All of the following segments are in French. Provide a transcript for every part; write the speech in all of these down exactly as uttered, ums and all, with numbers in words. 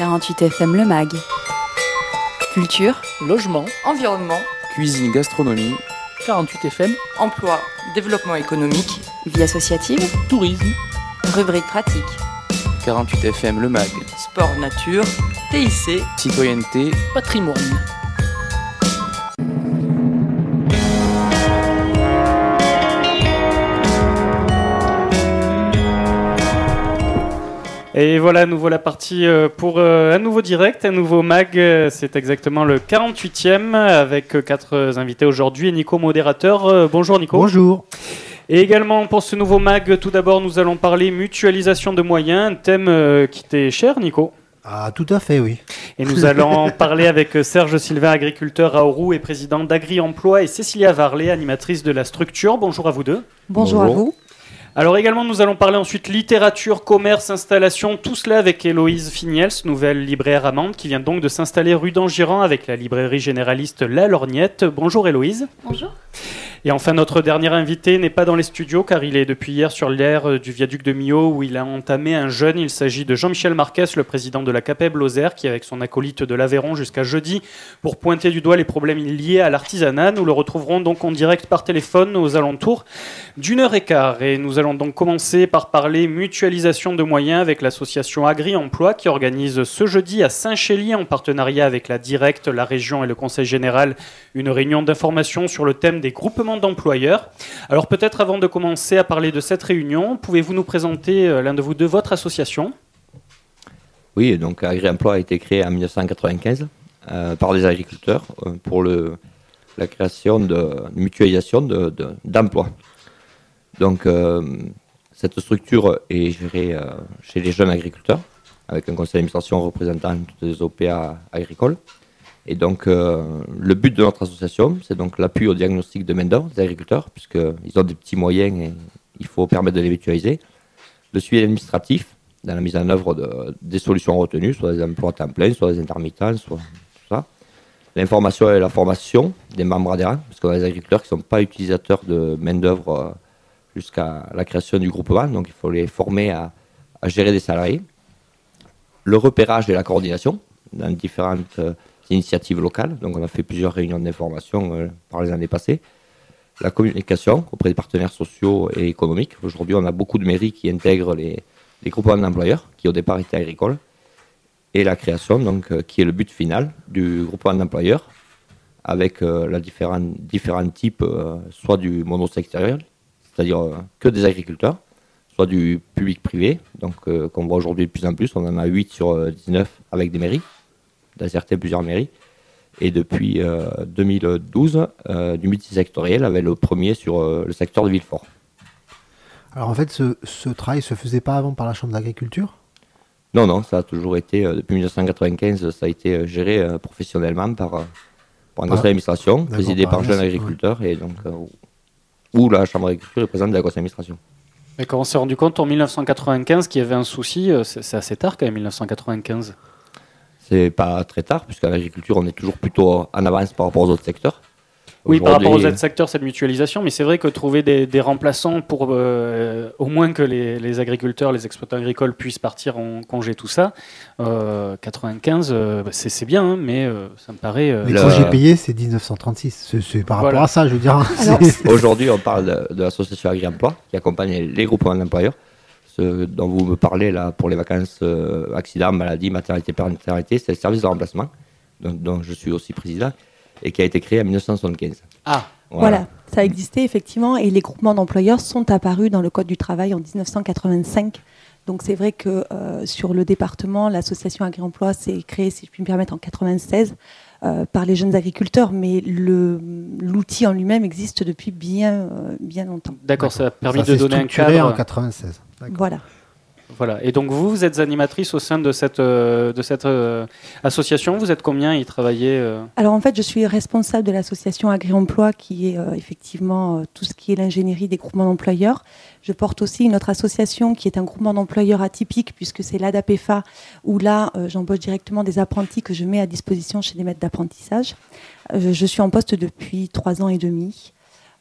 quarante-huit F M Le Mag. Culture, logement, environnement, cuisine, gastronomie. quarante-huit F M, emploi, développement économique, vie associative, tourisme, rubrique pratique, quarante-huit F M Le Mag. sport nature, T I C, Citoyenneté, patrimoine. Et voilà, nous voilà partis pour un nouveau direct, un nouveau mag. C'est exactement le quarante-huitième avec quatre invités aujourd'hui et Nico, modérateur. Bonjour Nico. Bonjour. Et également pour ce nouveau mag, tout d'abord nous allons parler mutualisation de moyens, un thème qui t'est cher Nico. Ah, tout à fait, oui. Et nous allons parler avec Serge Sylvain, agriculteur à Auroux et président d'Agri-Emploi, et Cécilia Varlet, animatrice de la structure. Bonjour à vous deux. Bonjour, Bonjour. à vous. Alors également, nous allons parler ensuite littérature, commerce, installation, tout cela avec Héloïse Finiels, nouvelle libraire à Mende, qui vient donc de s'installer rue d'Angiran avec la librairie généraliste La Lorgnette. Bonjour Héloïse. Bonjour. Et enfin, notre dernier invité n'est pas dans les studios car il est depuis hier sur l'aire du viaduc de Millau où il a entamé un jeûne. Il s'agit de Jean-Michel Marquès, le président de la CAPEB Lozère, qui est avec son acolyte de l'Aveyron jusqu'à jeudi pour pointer du doigt les problèmes liés à l'artisanat. Nous le retrouverons donc en direct par téléphone aux alentours d'une heure et quart. Et nous allons donc commencer par parler mutualisation de moyens avec l'association Agri-Emploi qui organise ce jeudi à Saint-Chély en partenariat avec la Directe, la région et le Conseil général une réunion d'information sur le thème des groupements d'employeurs. Alors peut-être avant de commencer à parler de cette réunion, pouvez-vous nous présenter euh, l'un de vous deux votre association ? Oui, donc Agri-Emploi a été créé en mille neuf cent quatre-vingt-quinze euh, par des agriculteurs euh, pour le, la création de mutualisation de, de, d'emplois. Donc euh, cette structure est gérée euh, chez les jeunes agriculteurs avec un conseil d'administration représentant toutes les O P A agricoles. Et donc, euh, le but de notre association, c'est donc l'appui au diagnostic de main-d'œuvre des agriculteurs, puisqu'ils ont des petits moyens et il faut permettre de les mutualiser. Le suivi administratif, dans la mise en œuvre de, des solutions retenues, soit des emplois à temps plein, soit des intermittents, soit tout ça. L'information et la formation des membres adhérents, parce qu'on a des agriculteurs qui ne sont pas utilisateurs de main-d'œuvre euh, jusqu'à la création du groupement, donc il faut les former à, à gérer des salariés. Le repérage et la coordination dans différentes euh, initiatives locales, donc on a fait plusieurs réunions d'information euh, par les années passées. La communication auprès des partenaires sociaux et économiques. Aujourd'hui, on a beaucoup de mairies qui intègrent les, les groupements d'employeurs, qui au départ étaient agricoles. Et la création, donc, euh, qui est le but final du groupement d'employeurs, avec euh, la différents, différents types, euh, soit du monosectoriel, c'est-à-dire euh, que des agriculteurs, soit du public-privé, donc euh, qu'on voit aujourd'hui de plus en plus. On en a huit sur euh, dix-neuf avec des mairies, dans certaines plusieurs mairies, et depuis euh, deux mille douze, euh, du multisectoriel avec le premier sur euh, le secteur de Villefort. Alors en fait, ce, ce travail ne se faisait pas avant par la Chambre d'agriculture ? Non, non, ça a toujours été, euh, depuis mille neuf cent quatre-vingt-quinze, ça a été euh, géré euh, professionnellement par, euh, par un conseil d'administration, présidé par jeunes agriculteurs, ouais. Et donc, euh, où la Chambre d'agriculture est présente dans le conseil d'administration. Et quand on s'est rendu compte en mille neuf cent quatre-vingt-quinze qu'il y avait un souci, c'est, c'est assez tard quand même, mille neuf cent quatre-vingt-quinze. C'est pas très tard, puisqu'en agriculture, on est toujours plutôt en avance par rapport aux autres secteurs. Oui, par rapport aux autres secteurs, cette mutualisation, mais c'est vrai que trouver des, des remplaçants pour euh, au moins que les, les agriculteurs, les exploitants agricoles puissent partir en congé, tout ça, euh, quatre-vingt-quinze, euh, c'est, c'est bien, hein, mais euh, ça me paraît... Euh, les le... congés payés, c'est dix-neuf cent trente-six, c'est, c'est par rapport voilà. à ça, je veux dire. Alors, aujourd'hui, on parle de, de l'association Agri-Emploi, qui accompagne les groupements d'employeurs. Ce dont vous me parlez là pour les vacances, euh, accidents, maladies, maternité, parentalité, c'est le service de remplacement, dont, dont je suis aussi président, et qui a été créé en mille neuf cent soixante-quinze. Ah, voilà. voilà, ça existait effectivement, et les groupements d'employeurs sont apparus dans le Code du travail en dix-neuf cent quatre-vingt-cinq. Donc c'est vrai que euh, sur le département, l'association Agri-Emploi s'est créée, si je puis me permettre, en quatre-vingt-seize euh, par les jeunes agriculteurs, mais le, l'outil en lui-même existe depuis bien, euh, bien longtemps. D'accord, D'accord, ça a permis ça de donner un cadre. En quatre-vingt-seize. D'accord. Voilà. Voilà. Et donc vous, vous êtes animatrice au sein de cette, euh, de cette euh, association. Vous êtes combien à y travailler euh... Alors en fait, je suis responsable de l'association Agri-Emploi qui est euh, effectivement euh, tout ce qui est l'ingénierie des groupements d'employeurs. Je porte aussi une autre association qui est un groupement d'employeurs atypique puisque c'est l'ADAPEFA où là, euh, j'embauche directement des apprentis que je mets à disposition chez les maîtres d'apprentissage. Euh, je suis en poste depuis trois ans et demi.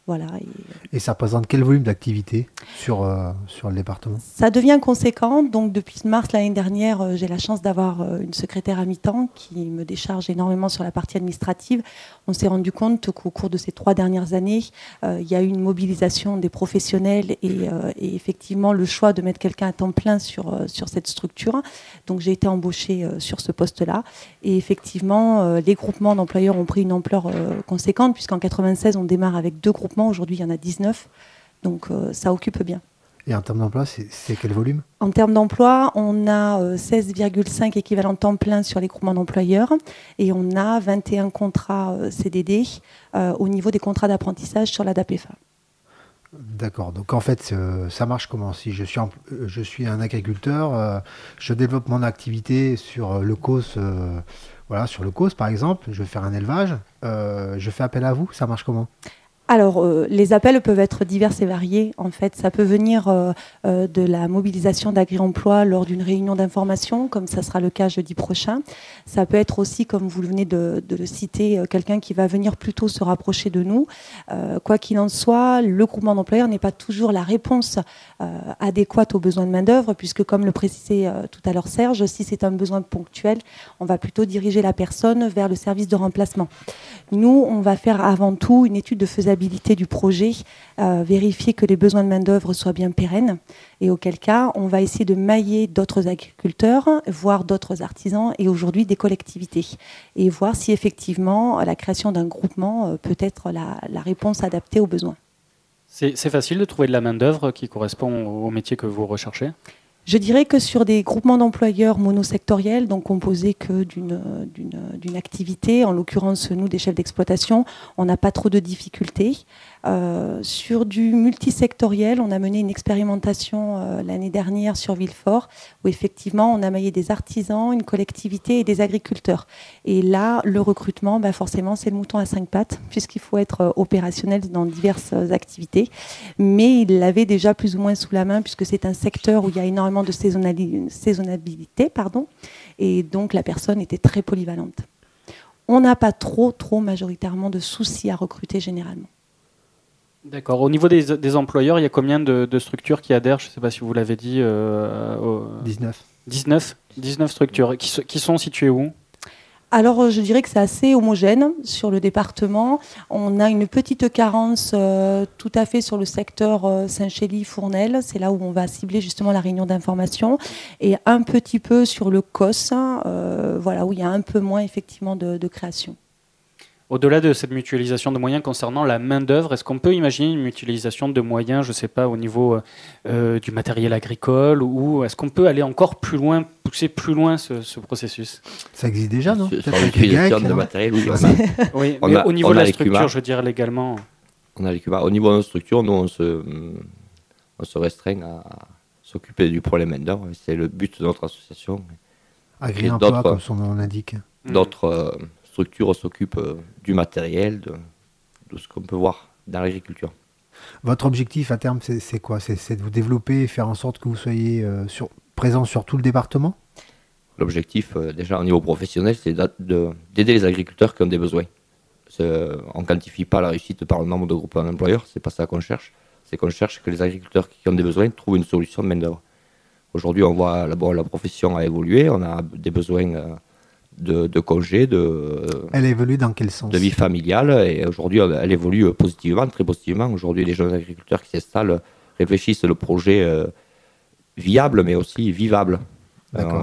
Voilà. Et... et ça représente quel volume d'activité sur, euh, sur le département? Ça devient conséquent. Donc, depuis mars l'année dernière, euh, j'ai la chance d'avoir euh, une secrétaire à mi-temps qui me décharge énormément sur la partie administrative. On s'est rendu compte qu'au cours de ces trois dernières années, euh, il y a eu une mobilisation des professionnels et, euh, et effectivement le choix de mettre quelqu'un à temps plein sur, euh, sur cette structure. Donc, j'ai été embauchée euh, sur ce poste-là. Et effectivement, euh, les groupements d'employeurs ont pris une ampleur euh, conséquente, puisqu'en quatre-vingt-seize, on démarre avec deux groupements. Aujourd'hui, il y en a dix-neuf. Donc, euh, ça occupe bien. Et en termes d'emploi, c'est, c'est quel volume? En termes d'emploi, on a euh, seize virgule cinq équivalents temps plein sur les groupements d'employeurs et on a vingt et un contrats euh, C D D euh, au niveau des contrats d'apprentissage sur la D A P F A. D'accord. Donc, en fait, euh, ça marche comment? Si je suis, en, euh, je suis un agriculteur, euh, je développe mon activité sur le C O S... Euh, Voilà, sur le C O S, par exemple, je vais faire un élevage, euh, je fais appel à vous, ça marche comment? Alors, euh, les appels peuvent être divers et variés. En fait, ça peut venir euh, euh, de la mobilisation d'Agri-Emploi lors d'une réunion d'information, comme ça sera le cas jeudi prochain. Ça peut être aussi, comme vous venez de, de le citer, euh, quelqu'un qui va venir plutôt se rapprocher de nous. Euh, quoi qu'il en soit, le groupement d'employeurs n'est pas toujours la réponse euh, adéquate aux besoins de main-d'œuvre, puisque, comme le précisait euh, tout à l'heure Serge, si c'est un besoin ponctuel, on va plutôt diriger la personne vers le service de remplacement. Nous, on va faire avant tout une étude de faisabilité du projet, euh, vérifier que les besoins de main-d'œuvre soient bien pérennes et auquel cas on va essayer de mailler d'autres agriculteurs, voire d'autres artisans et aujourd'hui des collectivités et voir si effectivement la création d'un groupement euh, peut être la, la réponse adaptée aux besoins. C'est, c'est facile de trouver de la main-d'œuvre qui correspond au métier que vous recherchez ? Je dirais que sur des groupements d'employeurs monosectoriels, donc composés que d'une, d'une, d'une activité, en l'occurrence nous des chefs d'exploitation, on n'a pas trop de difficultés. Euh, sur du multisectoriel, on a mené une expérimentation euh, l'année dernière sur Villefort, où effectivement on a maillé des artisans, une collectivité et des agriculteurs. Et là, le recrutement, bah forcément, c'est le mouton à cinq pattes, puisqu'il faut être euh, opérationnel dans diverses euh, activités. Mais il l'avait déjà plus ou moins sous la main, puisque c'est un secteur où il y a énormément de saisonnali- saisonnabilité, pardon, et donc la personne était très polyvalente. On n'a pas trop, trop majoritairement de soucis à recruter généralement. D'accord. Au niveau des, des employeurs, il y a combien de, de structures qui adhèrent? Je ne sais pas si vous l'avez dit. Euh, au... dix-neuf. dix-neuf, dix-neuf structures. Qui, qui sont situées où? Alors, je dirais que c'est assez homogène sur le département. On a une petite carence euh, tout à fait sur le secteur euh, Saint-Chély-Fournel. C'est là où on va cibler justement la réunion d'information. Et un petit peu sur le C O S, euh, voilà, où il y a un peu moins effectivement de, de création. Au-delà de cette mutualisation de moyens concernant la main-d'œuvre, est-ce qu'on peut imaginer une mutualisation de moyens, je ne sais pas, au niveau euh, du matériel agricole, ou est-ce qu'on peut aller encore plus loin, pousser plus loin ce, ce processus? Ça existe déjà, non? Sur l'utilisation de matériel, oui. On a, oui, on mais a, au niveau de la les structure, Cuma. je veux dire légalement. On a les Cuma. Au niveau de notre structure, nous, on se, on se restreint à s'occuper du problème main-d'œuvre. C'est le but de notre association. Agri-Emploi, comme son nom l'indique. D'autres euh, structures s'occupent euh, du matériel, de, de ce qu'on peut voir dans l'agriculture. Votre objectif à terme, c'est, c'est quoi? c'est, c'est de vous développer et faire en sorte que vous soyez euh, sur, présent sur tout le département? L'objectif, euh, déjà au niveau professionnel, c'est d'a- de, d'aider les agriculteurs qui ont des besoins. C'est, euh, on ne quantifie pas la réussite par le nombre de groupes d'employeurs, c'est pas ça qu'on cherche. C'est qu'on cherche que les agriculteurs qui ont des besoins trouvent une solution de main-d'œuvre. Aujourd'hui, on voit la, bon, la profession a évolué, on a des besoins euh, de, de congés, de, Elle a évolué dans quel sens? de vie familiale, et aujourd'hui, elle évolue positivement, très positivement. Aujourd'hui, les jeunes agriculteurs qui s'installent réfléchissent le projet euh, viable, mais aussi vivable. D'accord. Euh,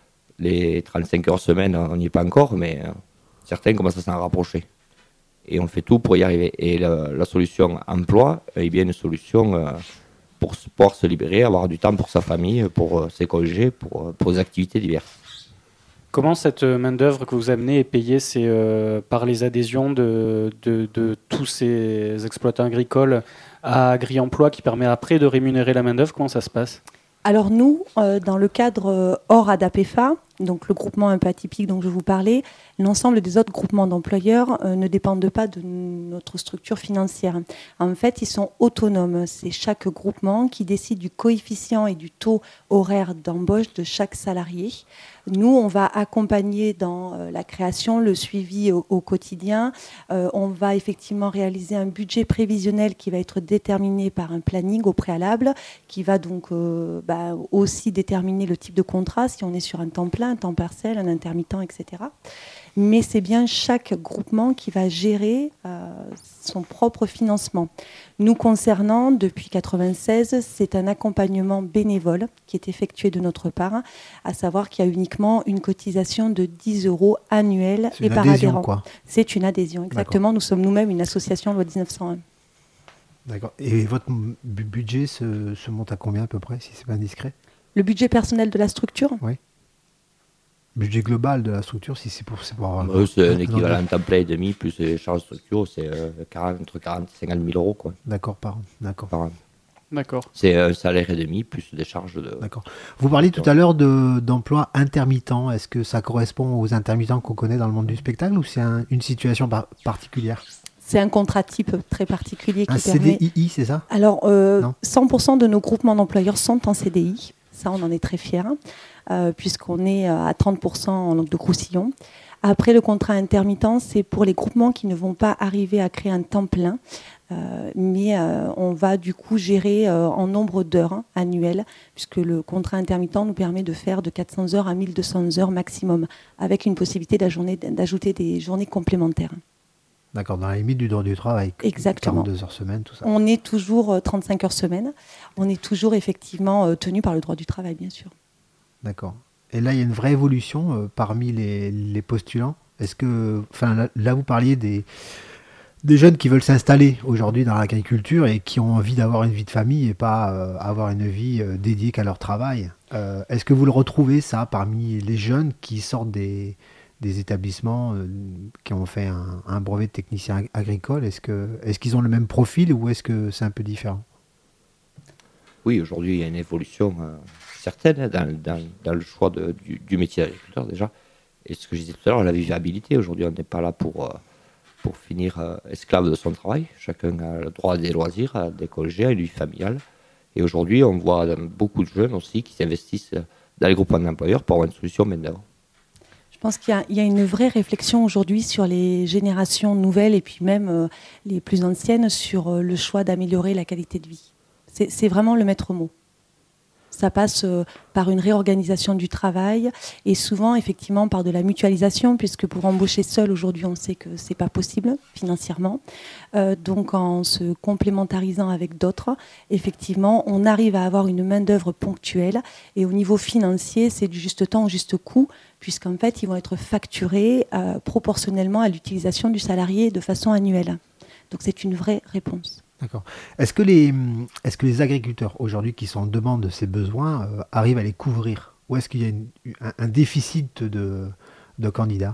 les trente-cinq heures semaine, on n'y est pas encore, mais euh, certains commencent à s'en rapprocher. Et on fait tout pour y arriver. Et la, la solution emploi est bien une solution euh, pour pouvoir se libérer, avoir du temps pour sa famille, pour euh, ses congés, pour, pour les activités diverses. Comment cette main-d'œuvre que vous amenez est payée? C'est euh, par les adhésions de, de, de tous ces exploitants agricoles à Agri-Emploi qui permet après de rémunérer la main-d'œuvre? Comment ça se passe? Alors nous, euh, dans le cadre euh, hors A D A P F A, donc le groupement un peu atypique dont je vous parlais, l'ensemble des autres groupements d'employeurs euh, ne dépendent pas de notre structure financière. En fait, ils sont autonomes. C'est chaque groupement qui décide du coefficient et du taux horaire d'embauche de chaque salarié. Nous, on va accompagner dans euh, la création, le suivi au, au quotidien. Euh, on va effectivement réaliser un budget prévisionnel qui va être déterminé par un planning au préalable, qui va donc euh, bah, aussi déterminer le type de contrat, si on est sur un temps plein, un temps partiel, un intermittent, et cetera. Mais c'est bien chaque groupement qui va gérer euh, son propre financement. Nous concernant, depuis mille neuf cent quatre-vingt-seize, c'est un accompagnement bénévole qui est effectué de notre part, à savoir qu'il y a uniquement une cotisation de dix euros annuels et par adhésion, adhérent. Quoi. C'est une adhésion, exactement. D'accord. Nous sommes nous-mêmes une association loi dix-neuf cent un. D'accord. Et votre budget se, se monte à combien à peu près, si c'est pas indiscret? Le budget personnel de la structure? Oui. Budget global de la structure, si c'est pour... C'est, pour, euh, c'est un équivalent temps plein et demi, plus les charges de structure, c'est euh, quarante, entre quarante et cinquante mille euros. Quoi. D'accord, par an. D'accord. Par an. D'accord. C'est un salaire et demi, plus des charges de... D'accord. Vous parliez tout à l'heure de, d'emploi intermittent. Est-ce que ça correspond aux intermittents qu'on connaît dans le monde du spectacle ou c'est un, une situation par, particulière? C'est un contrat type très particulier qui un permet... C D I, c'est ça? Alors, euh, cent pour cent de nos groupements d'employeurs sont en C D I. Ça, on en est très fiers, euh, puisqu'on est à trente pour cent de Roussillon. Après, le contrat intermittent, c'est pour les groupements qui ne vont pas arriver à créer un temps plein, euh, mais euh, on va du coup gérer euh, en nombre d'heures hein, annuelles, puisque le contrat intermittent nous permet de faire de quatre cents heures à mille deux cents heures maximum, avec une possibilité d'ajouter des journées complémentaires. D'accord, dans la limite du droit du travail. Exactement. quarante-deux heures semaine, tout ça. On est toujours euh, trente-cinq heures semaine. On est toujours effectivement euh, tenu par le droit du travail, bien sûr. D'accord. Et là, il y a une vraie évolution euh, parmi les, les postulants. Est-ce que, enfin, là, là, vous parliez des, des jeunes qui veulent s'installer aujourd'hui dans l'agriculture et qui ont envie d'avoir une vie de famille et pas euh, avoir une vie euh, dédiée qu'à leur travail. Euh, est-ce que vous le retrouvez, ça, parmi les jeunes qui sortent des... des établissements euh, qui ont fait un, un brevet de technicien agricole? Est-ce que, est-ce qu'ils ont le même profil ou est-ce que c'est un peu différent? Oui, aujourd'hui, il y a une évolution euh, certaine dans, dans, dans le choix de, du, du métier d'agriculteur déjà. Et ce que je disais tout à l'heure, la vivabilité. Aujourd'hui, on n'est pas là pour, euh, pour finir euh, esclave de son travail. Chacun a le droit à des loisirs, à des congés, à une vie familiale. Et aujourd'hui, on voit beaucoup de jeunes aussi qui s'investissent dans les groupements d'employeurs pour avoir une solution main-d'œuvre. Je pense qu'il y a, il y a une vraie réflexion aujourd'hui sur les générations nouvelles et puis même euh, les plus anciennes sur euh, le choix d'améliorer la qualité de vie. C'est, c'est vraiment le maître mot. Ça passe euh, par une réorganisation du travail et souvent effectivement par de la mutualisation, puisque pour embaucher seul aujourd'hui on sait que c'est pas possible financièrement. Euh, donc en se complémentarisant avec d'autres, effectivement on arrive à avoir une main d'œuvre ponctuelle et au niveau financier c'est du juste temps au juste coût, puisqu'en fait ils vont être facturés euh, proportionnellement à l'utilisation du salarié de façon annuelle. Donc c'est une vraie réponse. D'accord. Est-ce que les, est-ce que les agriculteurs aujourd'hui qui sont en demande de ces besoins euh, arrivent à les couvrir? Ou est-ce qu'il y a une, un, un déficit de, de candidats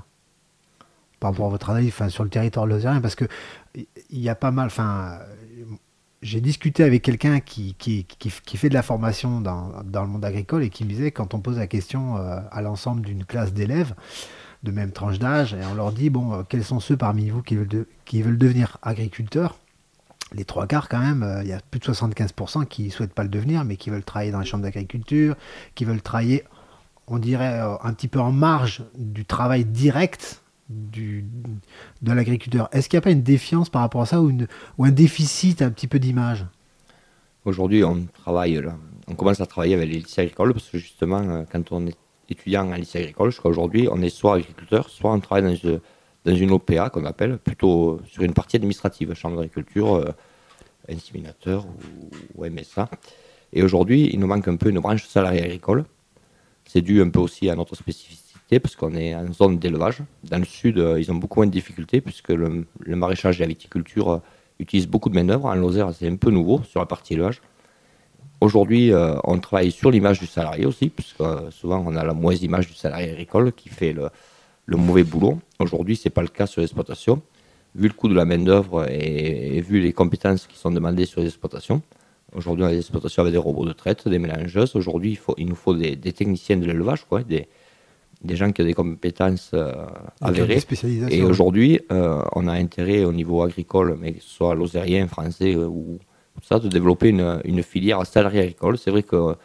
par rapport à votre analyse, enfin, sur le territoire lozérien? Parce qu'il y a pas mal... Enfin, j'ai discuté avec quelqu'un qui, qui, qui, qui fait de la formation dans, dans le monde agricole et qui me disait, quand on pose la question euh, à l'ensemble d'une classe d'élèves de même tranche d'âge, et on leur dit, bon, euh, quels sont ceux parmi vous qui veulent, de, qui veulent devenir agriculteurs? Les trois quarts, quand même, il euh, y a plus de soixante-quinze pour cent qui ne souhaitent pas le devenir, mais qui veulent travailler dans les chambres d'agriculture, qui veulent travailler, on dirait, euh, un petit peu en marge du travail direct du, de l'agriculteur. Est-ce qu'il n'y a pas une défiance par rapport à ça ou, une, ou un déficit un petit peu d'image? Aujourd'hui, on travaille, là, on commence à travailler avec les lycées agricoles, parce que justement, euh, quand on est étudiant en lycée agricole, jusqu'à aujourd'hui, on est soit agriculteur, soit on travaille dans une... dans une O P A qu'on appelle, plutôt sur une partie administrative, chambre d'agriculture, euh, inséminateur ou, ou M S A. Et aujourd'hui, il nous manque un peu une branche salariée agricole. C'est dû un peu aussi à notre spécificité, parce qu'on est en zone d'élevage. Dans le sud, euh, ils ont beaucoup moins de difficultés, puisque le, le maraîchage et la viticulture euh, utilisent beaucoup de main-d'œuvre. En Lozère, c'est un peu nouveau sur la partie élevage. Aujourd'hui, euh, on travaille sur l'image du salarié aussi, puisque euh, souvent on a la mauvaise image du salarié agricole qui fait le le mauvais boulot. Aujourd'hui, ce n'est pas le cas sur l'exploitation. Vu le coût de la main-d'œuvre et, et vu les compétences qui sont demandées sur les exploitations, aujourd'hui, on a des exploitations avec des robots de traite, des mélangeuses. Aujourd'hui, il, faut, il nous faut des, des techniciens de l'élevage, quoi, des, des gens qui ont des compétences euh, avérées. Spécialisation. Et aujourd'hui, euh, on a intérêt au niveau agricole, mais que ce soit lozérien, français euh, ou tout ça, de développer une, une filière salariée agricole. C'est vrai qu'on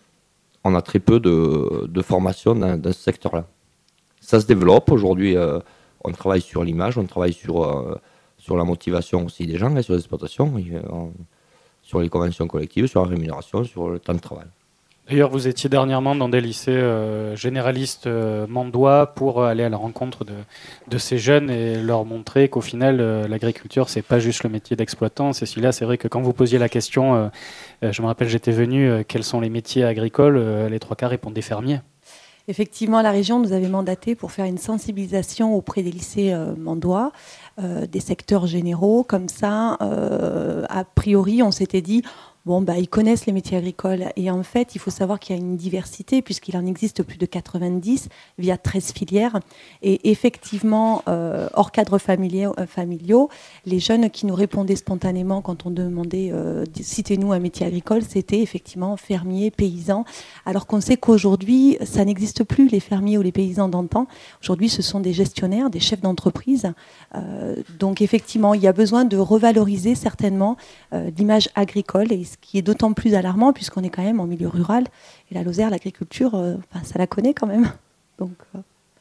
a très peu de, de formation dans, dans ce secteur-là. Ça se développe. Aujourd'hui, euh, on travaille sur l'image, on travaille sur, euh, sur la motivation aussi des gens, et sur l'exploitation, et, on, sur les conventions collectives, sur la rémunération, sur le temps de travail. D'ailleurs, vous étiez dernièrement dans des lycées euh, généralistes euh, mandois pour aller à la rencontre de, de ces jeunes et leur montrer qu'au final, euh, l'agriculture, c'est pas juste le métier d'exploitant. Cécilia, c'est vrai que quand vous posiez la question, euh, euh, je me rappelle, j'étais venu, euh, quels sont les métiers agricoles, euh, les trois quarts répondaient fermiers. Effectivement, la région nous avait mandaté pour faire une sensibilisation auprès des lycées euh, mandois, euh, des secteurs généraux. Comme ça, euh, a priori, on s'était dit... Bon, bah, ils connaissent les métiers agricoles et en fait, il faut savoir qu'il y a une diversité puisqu'il en existe plus de quatre-vingt-dix via treize filières. Et effectivement, euh, hors cadre familiaux, euh, familiaux, les jeunes qui nous répondaient spontanément quand on demandait euh, « citez-nous un métier agricole », c'était effectivement fermier, paysan. Alors qu'on sait qu'aujourd'hui, ça n'existe plus, les fermiers ou les paysans d'antan. Aujourd'hui, ce sont des gestionnaires, des chefs d'entreprise. Euh, donc effectivement, il y a besoin de revaloriser certainement euh, l'image agricole et ce qui est d'autant plus alarmant puisqu'on est quand même en milieu rural et la Lozère, l'agriculture, euh, enfin, ça la connaît quand même. Donc, euh...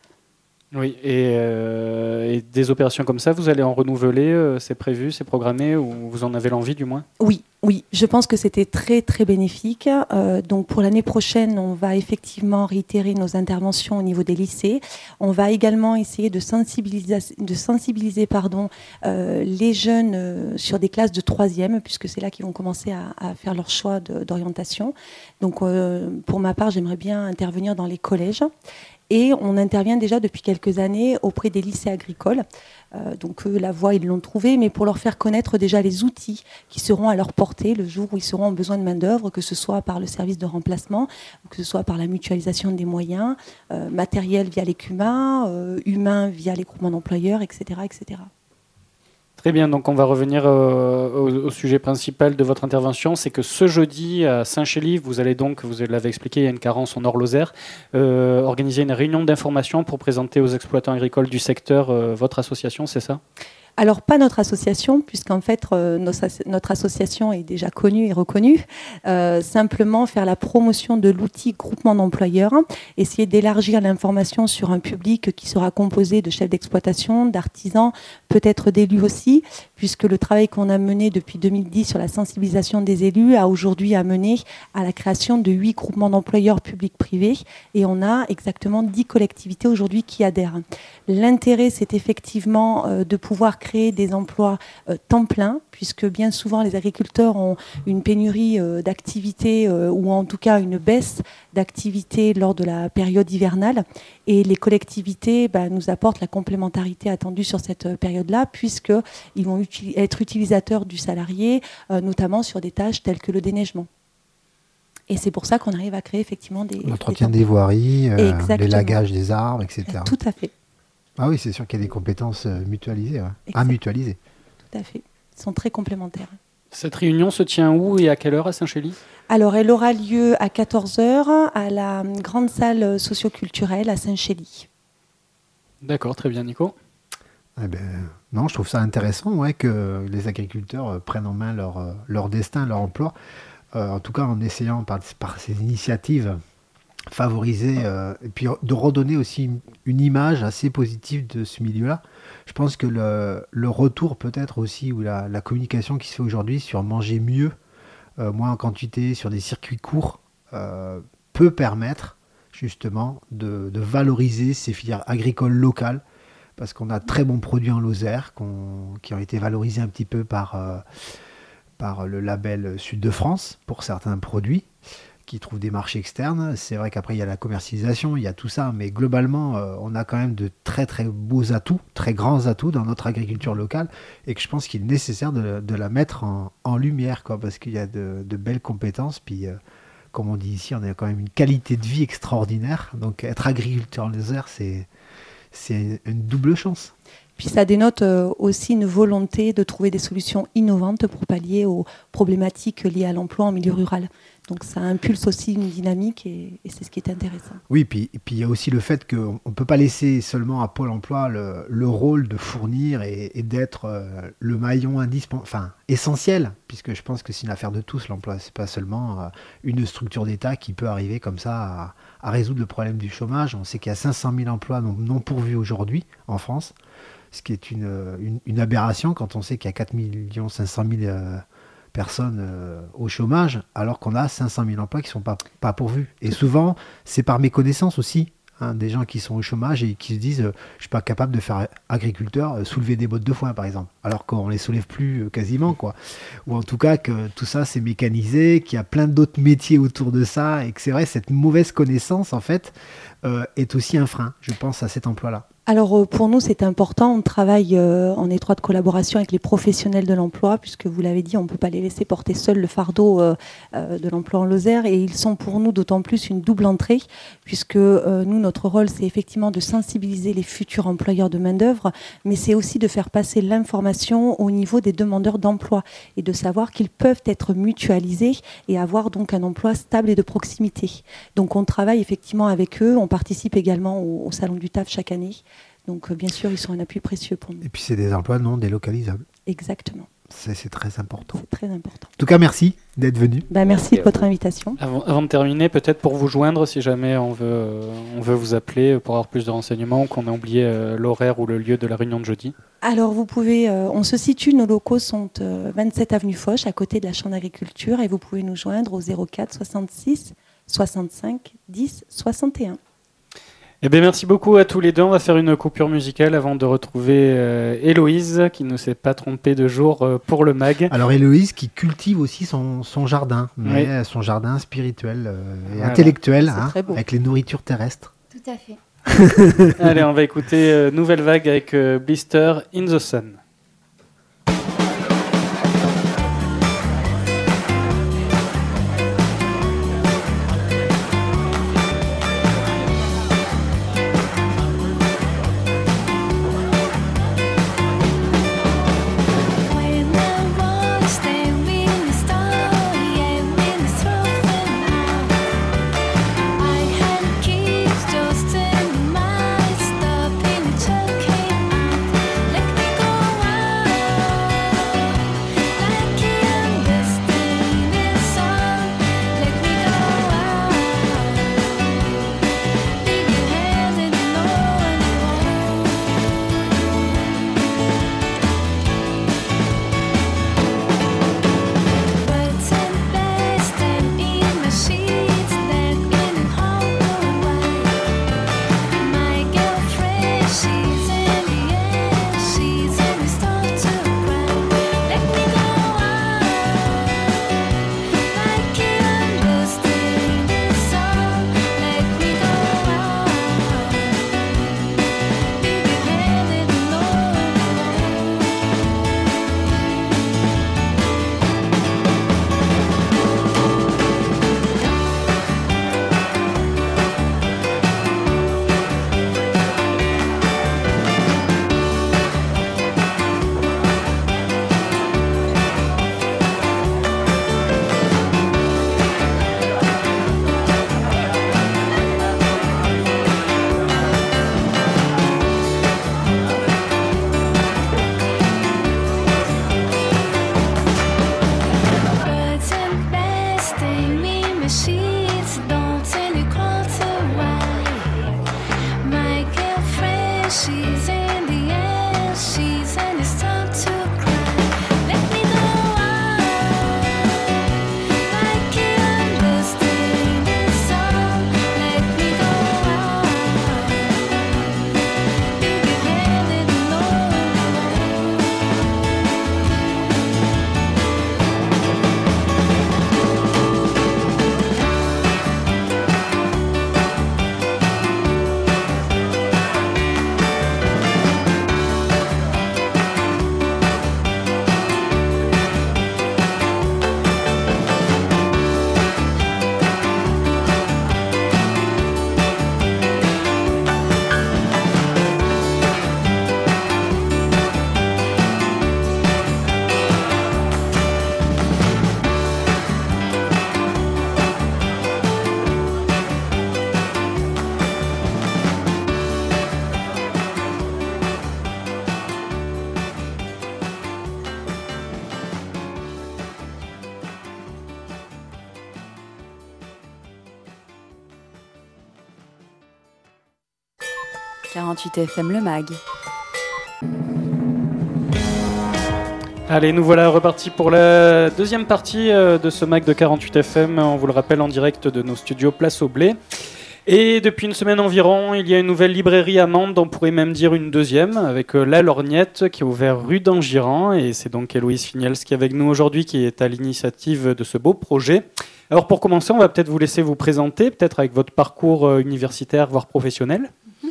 Oui, et, euh, et des opérations comme ça, vous allez en renouveler, euh, c'est prévu, c'est programmé, ou vous en avez l'envie du moins ? Oui, oui, je pense que c'était très très bénéfique. Euh, donc pour l'année prochaine, on va effectivement réitérer nos interventions au niveau des lycées. On va également essayer de sensibiliser, de sensibiliser pardon, euh, les jeunes euh, sur des classes de troisième, puisque c'est là qu'ils vont commencer à, à faire leur choix de, d'orientation. Donc euh, pour ma part, j'aimerais bien intervenir dans les collèges. Et on intervient déjà depuis quelques années auprès des lycées agricoles. Euh, donc eux, la voie, ils l'ont trouvée, mais pour leur faire connaître déjà les outils qui seront à leur portée le jour où ils seront en besoin de main-d'œuvre, que ce soit par le service de remplacement, que ce soit par la mutualisation des moyens, euh, matériel via les C U M A, euh, humain via les groupements d'employeurs, et cetera, et cetera. Très bien, donc on va revenir euh, au, au sujet principal de votre intervention, c'est que ce jeudi à Saint-Chély, vous allez donc, vous l'avez expliqué, il y a une carence en Nord-Lozère, euh, organiser une réunion d'information pour présenter aux exploitants agricoles du secteur euh, votre association, c'est ça ? Alors, pas notre association, puisqu'en fait, euh, notre, notre association est déjà connue et reconnue. Euh, simplement, faire la promotion de l'outil groupement d'employeurs, essayer d'élargir l'information sur un public qui sera composé de chefs d'exploitation, d'artisans, peut-être d'élus aussi, puisque le travail qu'on a mené depuis deux mille dix sur la sensibilisation des élus a aujourd'hui amené à la création de huit groupements d'employeurs publics-privés, et on a exactement dix collectivités aujourd'hui qui adhèrent. L'intérêt, c'est effectivement euh, de pouvoir créer des emplois euh, temps plein, puisque bien souvent les agriculteurs ont une pénurie euh, d'activité euh, ou en tout cas une baisse d'activité lors de la période hivernale. Et les collectivités bah, nous apportent la complémentarité attendue sur cette période-là, puisqu'ils vont uti- être utilisateurs du salarié, euh, notamment sur des tâches telles que le déneigement. Et c'est pour ça qu'on arrive à créer effectivement des... L'entretien des, des voiries, euh, l'élagage des arbres, et cetera. Tout à fait. Ah oui, c'est sûr qu'il y a des compétences mutualisées, ouais. à mutualiser. Tout à fait. Ils sont très complémentaires. Cette réunion se tient où et à quelle heure à Saint-Chély ? Alors, elle aura lieu à quatorze heures à la grande salle socioculturelle à Saint-Chély. D'accord, très bien, Nico. Eh ben, non, je trouve ça intéressant ouais, que les agriculteurs prennent en main leur, leur destin, leur emploi. Euh, en tout cas, en essayant par, par ces initiatives favoriser euh, et puis de redonner aussi une, une image assez positive de ce milieu-là. Je pense que le, le retour peut-être aussi ou la, la communication qui se fait aujourd'hui sur manger mieux, euh, moins en quantité, sur des circuits courts, euh, peut permettre justement de, de valoriser ces filières agricoles locales parce qu'on a de très bons produits en Lozère qu'on, qui ont été valorisés un petit peu par, euh, par le label Sud de France pour certains produits qui trouvent des marchés externes. C'est vrai qu'après, il y a la commercialisation, il y a tout ça, mais globalement, euh, on a quand même de très très beaux atouts, très grands atouts dans notre agriculture locale, et que je pense qu'il est nécessaire de, de la mettre en, en lumière, quoi, parce qu'il y a de, de belles compétences, puis euh, comme on dit ici, on a quand même une qualité de vie extraordinaire, donc être agriculteur en Lozère, c'est, c'est une double chance. Puis ça dénote euh, aussi une volonté de trouver des solutions innovantes pour pallier aux problématiques liées à l'emploi en milieu rural. Donc ça impulse aussi une dynamique et, et c'est ce qui est intéressant. Oui, puis, et puis il y a aussi le fait qu'on ne peut pas laisser seulement à Pôle emploi le, le rôle de fournir et, et d'être euh, le maillon indispensable, enfin essentiel, puisque je pense que c'est une affaire de tous l'emploi. C'est pas seulement euh, une structure d'État qui peut arriver comme ça à, à résoudre le problème du chômage. On sait qu'il y a cinq cent mille emplois non, non pourvus aujourd'hui en France, ce qui est une, une, une aberration quand on sait qu'il y a quatre millions cinq cent mille euh, personnes euh, au chômage, alors qu'on a cinq cent mille emplois qui ne sont pas, pas pourvus. Et souvent, c'est par méconnaissance aussi, hein, des gens qui sont au chômage et qui se disent euh, « je ne suis pas capable de faire agriculteur, euh, soulever des bottes de foin, par exemple », alors qu'on ne les soulève plus euh, quasiment, quoi. Ou en tout cas que tout ça, c'est mécanisé, qu'il y a plein d'autres métiers autour de ça, et que c'est vrai, cette mauvaise connaissance, en fait, euh, est aussi un frein, je pense, à cet emploi-là. Alors pour nous c'est important, on travaille euh, en étroite collaboration avec les professionnels de l'emploi puisque vous l'avez dit, on ne peut pas les laisser porter seuls le fardeau euh, euh, de l'emploi en Lozère et ils sont pour nous d'autant plus une double entrée puisque euh, nous notre rôle c'est effectivement de sensibiliser les futurs employeurs de main d'œuvre mais c'est aussi de faire passer l'information au niveau des demandeurs d'emploi et de savoir qu'ils peuvent être mutualisés et avoir donc un emploi stable et de proximité. Donc on travaille effectivement avec eux, on participe également au, au Salon du Taf chaque année. Donc, euh, bien sûr, ils sont un appui précieux pour nous. Et puis, c'est des emplois non délocalisables. Exactement. C'est, c'est très important. C'est très important. En tout cas, merci d'être venu. Bah, merci de votre invitation. Avant, avant de terminer, peut-être pour vous joindre, si jamais on veut, euh, on veut vous appeler pour avoir plus de renseignements ou qu'on a oublié euh, l'horaire ou le lieu de la réunion de jeudi. Alors, vous pouvez, euh, on se situe, nos locaux sont euh, vingt-sept avenue Foch, à côté de la Chambre d'agriculture, et vous pouvez nous joindre au zéro quatre soixante-six soixante-cinq dix soixante et un. Eh bien, merci beaucoup à tous les deux. On va faire une coupure musicale avant de retrouver euh, Héloïse, qui ne s'est pas trompée de jour euh, pour le mag. Alors Héloïse qui cultive aussi son, son jardin, mais Oui. son jardin spirituel euh, et Voilà. intellectuel, C'est hein, très beau. avec les nourritures terrestres. Tout à fait. Allez, on va écouter euh, Nouvelle Vague avec euh, Blister in the Sun. Just in my stop in the choking out. Let me go. quarante-huit F M Le Mag. Allez, nous voilà repartis pour la deuxième partie de ce mag de quarante-huit F M. On vous le rappelle, en direct de nos studios Place au Blé. Et depuis une semaine environ, il y a une nouvelle librairie à Mende, on pourrait même dire une deuxième, avec La Lorgnette, qui est ouverte rue d'Angiran. Et c'est donc Héloïse Fignels qui est avec nous aujourd'hui, qui est à l'initiative de ce beau projet. Alors pour commencer, on va peut-être vous laisser vous présenter, peut-être avec votre parcours universitaire, voire professionnel.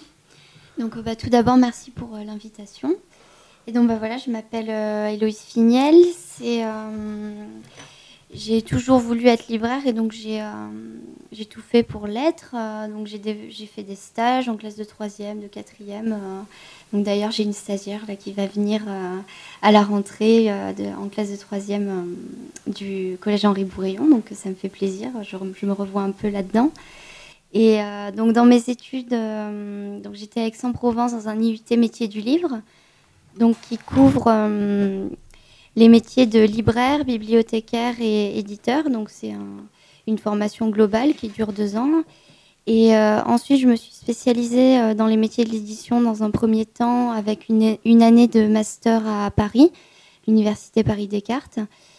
Donc bah, tout d'abord, merci pour euh, l'invitation. Et donc bah, voilà, je m'appelle euh, Héloïse Fignels. C'est... Euh, J'ai toujours voulu être libraire et donc j'ai, euh, j'ai tout fait pour l'être. Euh, donc j'ai, des, j'ai fait des stages en classe de troisième, de quatrième. Euh, donc d'ailleurs j'ai une stagiaire là, qui va venir euh, à la rentrée euh, de, en classe de troisième euh, du collège Henri Bourillon. Donc ça me fait plaisir, je, je me revois un peu là-dedans. Et euh, donc dans mes études, euh, donc j'étais à Aix-en-Provence dans un I U T métier du livre, donc qui couvre... Euh, les métiers de libraire, bibliothécaire et éditeur. Donc c'est un, une formation globale qui dure deux ans. Et euh, ensuite, je me suis spécialisée euh, dans les métiers de l'édition dans un premier temps avec une, une année de master à Paris, l'université Paris-Descartes.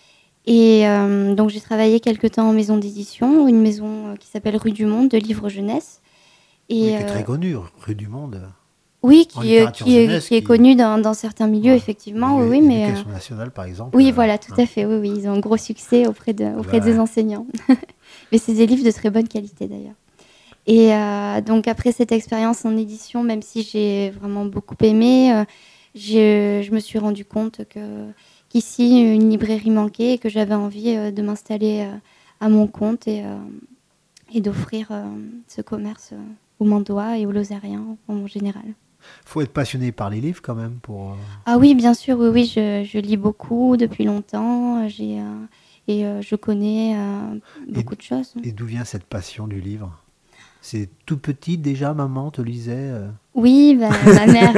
Et euh, donc j'ai travaillé quelque temps en maison d'édition, une maison euh, qui s'appelle Rue du Monde de livres jeunesse. Et, oui, qui est euh, très connue, Rue du Monde. Oui, qui, euh, qui, jeunesse, qui est qui... connu dans, dans certains milieux, ouais. effectivement. Oui, oui, mais l'éducation nationale, par exemple. Oui, euh, voilà, tout hein. à fait. Oui, oui, ils ont un gros succès auprès, de, auprès ouais. des enseignants. Mais c'est des livres de très bonne qualité, d'ailleurs. Et euh, donc, après cette expérience en édition, même si j'ai vraiment beaucoup aimé, euh, je, je me suis rendu compte que, qu'ici, une librairie manquait et que j'avais envie euh, de m'installer euh, à mon compte et, euh, et d'offrir euh, ce commerce euh, aux Mandois et aux Lozériens en général. Il faut être passionné par les livres quand même pour... Euh... Ah oui, bien sûr, oui, oui, je, je lis beaucoup depuis longtemps j'ai, euh, et euh, je connais euh, beaucoup et, de choses. Et d'où vient cette passion du livre ? C'est tout petit déjà, maman te lisait euh... Oui, bah, ma mère...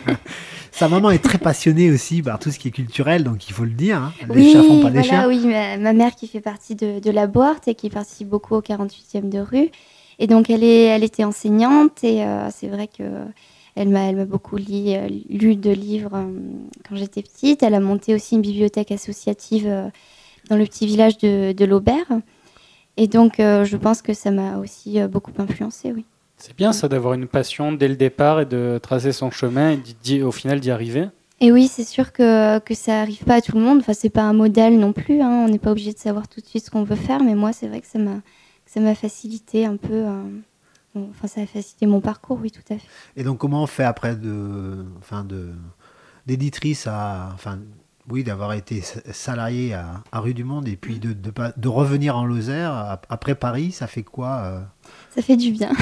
Sa maman est très passionnée aussi par tout ce qui est culturel, donc il faut le dire. Hein. Les oui, chats font pas voilà, des chiens. Oui, ma, ma mère qui fait partie de, de la Boarte et qui participe beaucoup au quarante-huitième de rue. Et donc, elle, est, elle était enseignante et euh, c'est vrai que... Elle m'a, elle m'a beaucoup li, euh, lu de livres euh, quand j'étais petite. Elle a monté aussi une bibliothèque associative euh, dans le petit village de, de l'Aubert. Et donc, euh, je pense que ça m'a aussi euh, beaucoup influencée, oui. C'est bien ça d'avoir une passion dès le départ et de tracer son chemin et d'y, au final d'y arriver. Et oui, c'est sûr que, que ça n'arrive pas à tout le monde. Enfin, c'est pas un modèle non plus. Hein. On n'est pas obligé de savoir tout de suite ce qu'on veut faire. Mais moi, c'est vrai que ça m'a, que ça m'a facilité un peu... Euh, Enfin, ça a facilité mon parcours, oui, tout à fait. Et donc, comment on fait après de, enfin de, d'éditrice à, enfin, oui, d'avoir été salarié à, à Rue du Monde et puis de, de, de revenir en Lozère après Paris, ça fait quoi euh... Ça fait du bien.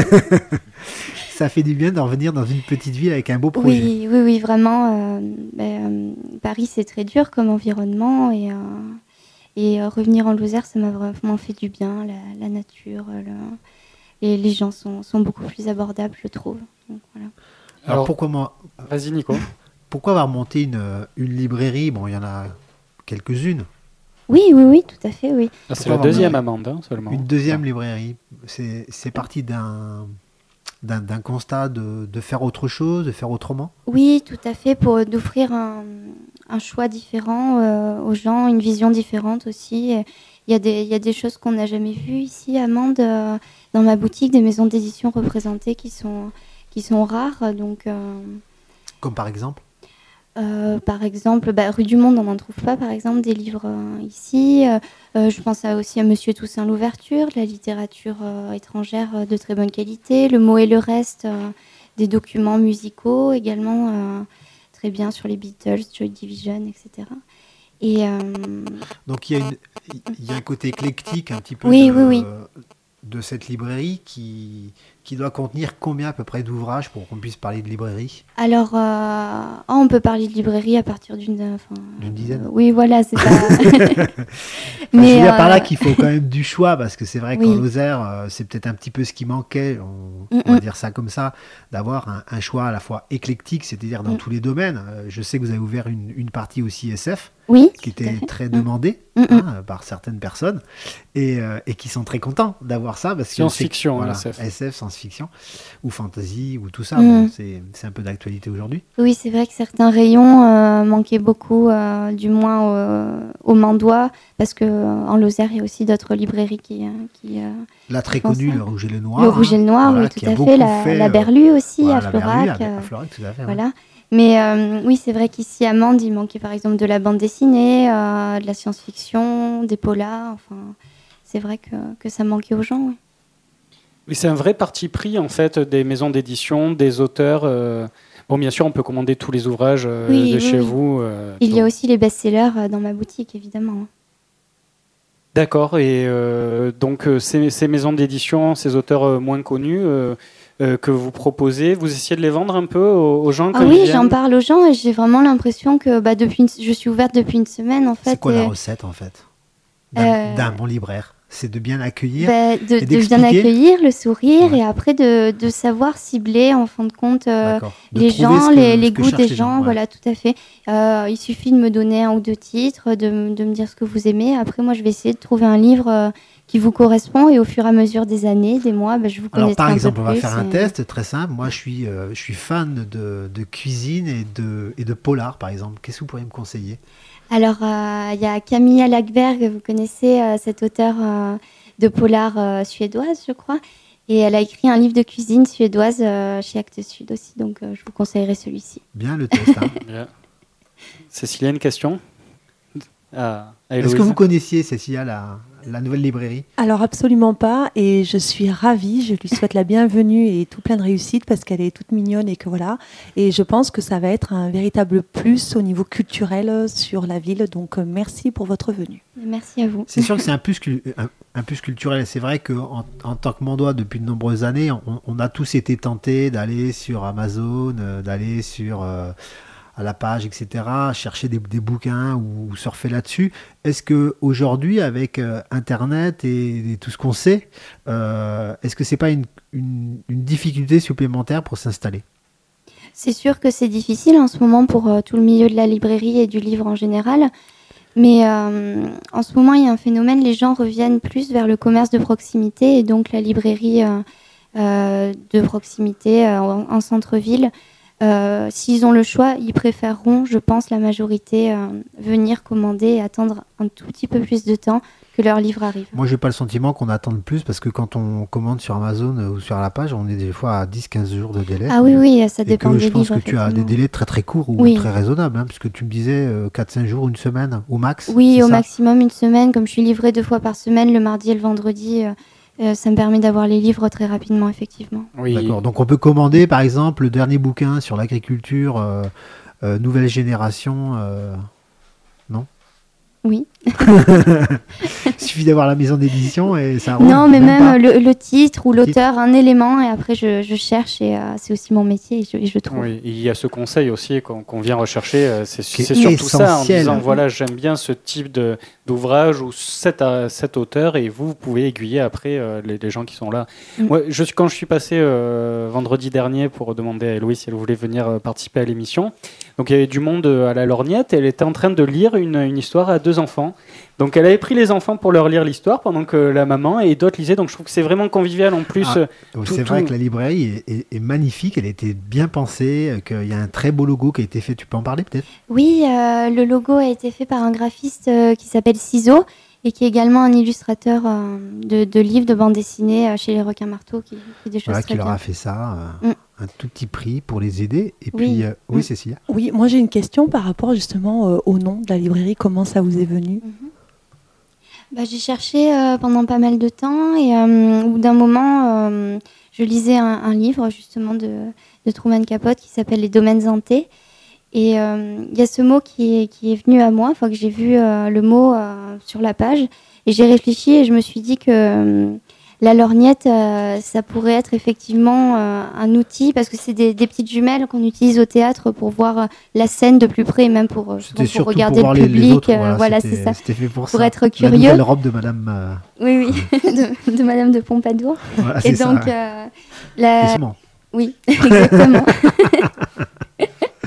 Ça fait du bien de revenir dans une petite ville avec un beau projet. Oui, oui, oui, vraiment. Euh, ben, Paris, c'est très dur comme environnement et, euh, et euh, revenir en Lozère, ça m'a vraiment fait du bien, la, la nature, le... Et les gens sont, sont beaucoup plus abordables, je trouve. Donc, voilà. Alors, Alors pourquoi moi Vas-y, Nico. Pourquoi avoir monté une, une librairie ? Bon, il y en a quelques-unes. Oui, oui, oui, tout à fait, oui. Ah, c'est la deuxième amende, hein, seulement. Une deuxième librairie. C'est, c'est parti d'un, d'un, d'un constat de, de faire autre chose, de faire autrement ? Oui, tout à fait, pour d'offrir un, un choix différent euh, aux gens, une vision différente aussi. Il y a des, il y a des choses qu'on n'a jamais vues ici à Mende. Euh, dans ma boutique, des maisons d'édition représentées qui sont, qui sont rares. Donc, euh, comme par exemple euh, Par exemple, bah, Rue du Monde, on n'en trouve pas, par exemple, des livres euh, ici. Euh, je pense à, aussi à Monsieur Toussaint Louverture, de la littérature euh, étrangère euh, de très bonne qualité. Le mot et le reste, euh, des documents musicaux également, euh, très bien sur les Beatles, Joy Division, et cetera. Et, euh... Donc il y, a une, il y a un côté éclectique un petit peu oui, de, oui, oui. de cette librairie qui, qui doit contenir combien à peu près d'ouvrages pour qu'on puisse parler de librairie ? Alors, euh, oh, on peut parler de librairie à partir d'une... Enfin, d'une dizaine euh, Oui, voilà, c'est pas... enfin, Mais, je veux dire euh... par là qu'il faut quand même du choix, parce que c'est vrai oui. qu'en Lozère, euh, c'est peut-être un petit peu ce qui manquait, on, mm-hmm. on va dire ça comme ça, d'avoir un, un choix à la fois éclectique, c'est-à-dire dans mm. tous les domaines. Euh, je sais que vous avez ouvert une, une partie aussi S F, oui, qui était très mm. demandée mm-hmm. hein, par certaines personnes, et, euh, et qui sont très contents d'avoir ça parce que Science-fiction, voilà, S F. S F, science-fiction ou fantasy ou tout ça. Mm. Bon, c'est, c'est un peu d'actualité aujourd'hui. Oui, c'est vrai que certains rayons euh, manquaient beaucoup, euh, du moins euh, au Mandois, parce qu'en Lozère, il y a aussi d'autres librairies qui... euh, qui euh, Là, très font connu, ça. le Rouge et le Noir. Le Rouge et le Noir, voilà, oui, qui tout a à beaucoup fait. La, fait, la euh, Berlue aussi, voilà, à la Berlue, Florac. à- euh, à Florac, tout à fait. ouais. Voilà. Mais euh, oui, c'est vrai qu'ici à Mende, il manquait par exemple de la bande dessinée, euh, de la science-fiction, des polars. Enfin, c'est vrai que, que ça manquait aux gens. Oui. Mais c'est un vrai parti pris en fait des maisons d'édition, des auteurs. euh, Bon, bien sûr, on peut commander tous les ouvrages euh, Oui, de oui, chez oui. vous. euh, Il y a donc- aussi les best-sellers euh, dans ma boutique, évidemment. D'accord. Et euh, donc euh, ces, ces maisons d'édition, ces auteurs euh, moins connus euh, euh, que vous proposez, vous essayez de les vendre un peu aux, aux gens Ah quand ils oui, viennent. j'en parle aux gens et j'ai vraiment l'impression que bah, depuis une- je suis ouverte depuis une semaine en fait. C'est quoi et, la recette en fait d'un, Euh, d'un bon libraire? C'est de bien accueillir. bah, de, et de bien d'expliquer. accueillir, le sourire Ouais. et après de, de savoir cibler en fin de compte euh, D'accord. De les trouver gens, ce que- les, ce les que goûts cherchent des les gens, ouais. voilà, tout à fait. Euh, il suffit de me donner un ou deux titres, de, de me dire ce que vous aimez. Après, moi, je vais essayer de trouver un livre euh, qui vous correspond et au fur et à mesure des années, des mois, bah, je vous Alors connaîtrai par un exemple, peu on va plus faire un et- test très simple. Moi, je suis, euh, je suis fan de, de cuisine et de, et de polar, par exemple. Qu'est-ce que vous pourriez me conseiller? Alors, euh, il y a Camilla Lackberg, vous connaissez euh, cette auteure euh, de polar euh, suédoise, je crois. Et elle a écrit un livre de cuisine suédoise euh, chez Actes Sud aussi, donc euh, je vous conseillerais celui-ci. Bien le test. hein. Bien. Cécilia, une question à, à Est-ce que Héloïse. vous connaissiez, Cécilia, la, la nouvelle librairie? Alors absolument pas, et je suis ravie, je lui souhaite la bienvenue et tout plein de réussite parce qu'elle est toute mignonne et que voilà. Et je pense que ça va être un véritable plus au niveau culturel sur la ville, donc euh, merci pour votre venue. Merci à vous. C'est sûr que c'est un plus, cul- un, un plus culturel. C'est vrai qu'en en tant que Mandois, depuis de nombreuses années, on, on a tous été tentés d'aller sur Amazon, euh, d'aller sur euh, à la page, et cetera, chercher des, des bouquins ou, ou surfer là-dessus. Est-ce qu'aujourd'hui, avec euh, Internet et, et tout ce qu'on sait, euh, est-ce que c'est pas une, une, une difficulté supplémentaire pour s'installer? C'est sûr que c'est difficile en ce moment pour euh, tout le milieu de la librairie et du livre en général. Mais euh, en ce moment, il y a un phénomène, les gens reviennent plus vers le commerce de proximité et donc la librairie euh, euh, de proximité euh, en, en centre-ville. Euh, s'ils ont le choix, ils préféreront, je pense, la majorité, euh, venir commander et attendre un tout petit peu plus de temps que leur livre arrive. Moi, j'ai pas le sentiment qu'on attende plus parce que quand on commande sur Amazon ou sur la page, on est des fois à dix à quinze jours de délai. Ah oui, oui, ça Et dépend que des je pense livres. que tu as des effectivement. délais très très courts ou Oui. très raisonnables, hein, puisque tu me disais euh, quatre à cinq jours, une semaine au max. Oui, c'est au ça maximum une semaine. Comme je suis livrée deux fois par semaine, le mardi et le vendredi, euh, euh, ça me permet d'avoir les livres très rapidement, effectivement. Oui. D'accord. Donc on peut commander par exemple le dernier bouquin sur l'agriculture, euh, euh, nouvelle génération. euh, Non Oui. Il suffit d'avoir la maison d'édition et ça roule. Non, mais même pas. le, le titre ou l'auteur, un élément, et après je, je cherche et euh, c'est aussi mon métier et je, et je trouve. Oui, il y a ce conseil aussi qu'on qu'on vient rechercher. euh, C'est Qui est c'est surtout ça, en essentiel. disant voilà, j'aime bien ce type de- d'ouvrage ou cet, euh, cet auteur, et vous, vous pouvez aiguiller après euh, les, les gens qui sont là. Mm. Moi, je, suis- quand je suis passé euh, vendredi dernier pour demander à Héloïse si elle voulait venir euh, participer à l'émission, donc il y avait du monde euh, à la lorgnette, et elle était en train de lire une, une histoire à deux enfants. Donc elle avait pris les enfants pour leur lire l'histoire pendant que la maman et d'autres lisaient. Donc je trouve que c'est vraiment convivial en plus. Ah. euh, Donc, tout- c'est vrai tout- que la librairie est, est- est magnifique, elle a été bien pensée, euh, qu'il y a un très beau logo qui a été fait. Tu peux en parler peut-être? Oui, euh, le logo a été fait par un graphiste euh, qui s'appelle Ciseaux et qui est également un illustrateur euh, de, de livres, de bandes dessinées euh, chez les Requins-Marteaux, qui fait des choses Voilà, très qui leur bien. a fait ça, euh, Mm. un tout petit prix pour les aider. Et Oui. puis, euh, oui, Mm. Cécilia. Oui, moi j'ai une question par rapport justement euh, au nom de la librairie, comment ça vous est venu? Bah, j'ai cherché euh, pendant pas mal de temps et euh, au bout d'un moment, euh, je lisais un, un livre justement de, de Truman Capote qui s'appelle Les domaines hantés. Et il euh, y a ce mot qui est, qui est venu à moi, enfin que j'ai vu euh, le mot euh, sur la page. Et j'ai réfléchi et je me suis dit que euh, la lorgnette, euh, ça pourrait être effectivement euh, un outil, parce que c'est des, des petites jumelles qu'on utilise au théâtre pour voir euh, la scène de plus près, même pour, euh, C'était pour surtout regarder pour voir le les, public. les autres. euh, Voilà, voilà, c'était- c'est ça. C'était fait pour, Pour ça. être La curieux. nouvelle robe de Madame. euh, Oui, oui, de, de Madame de Pompadour. voilà, Et c'est donc, ça. euh, la... Doucement. oui, exactement.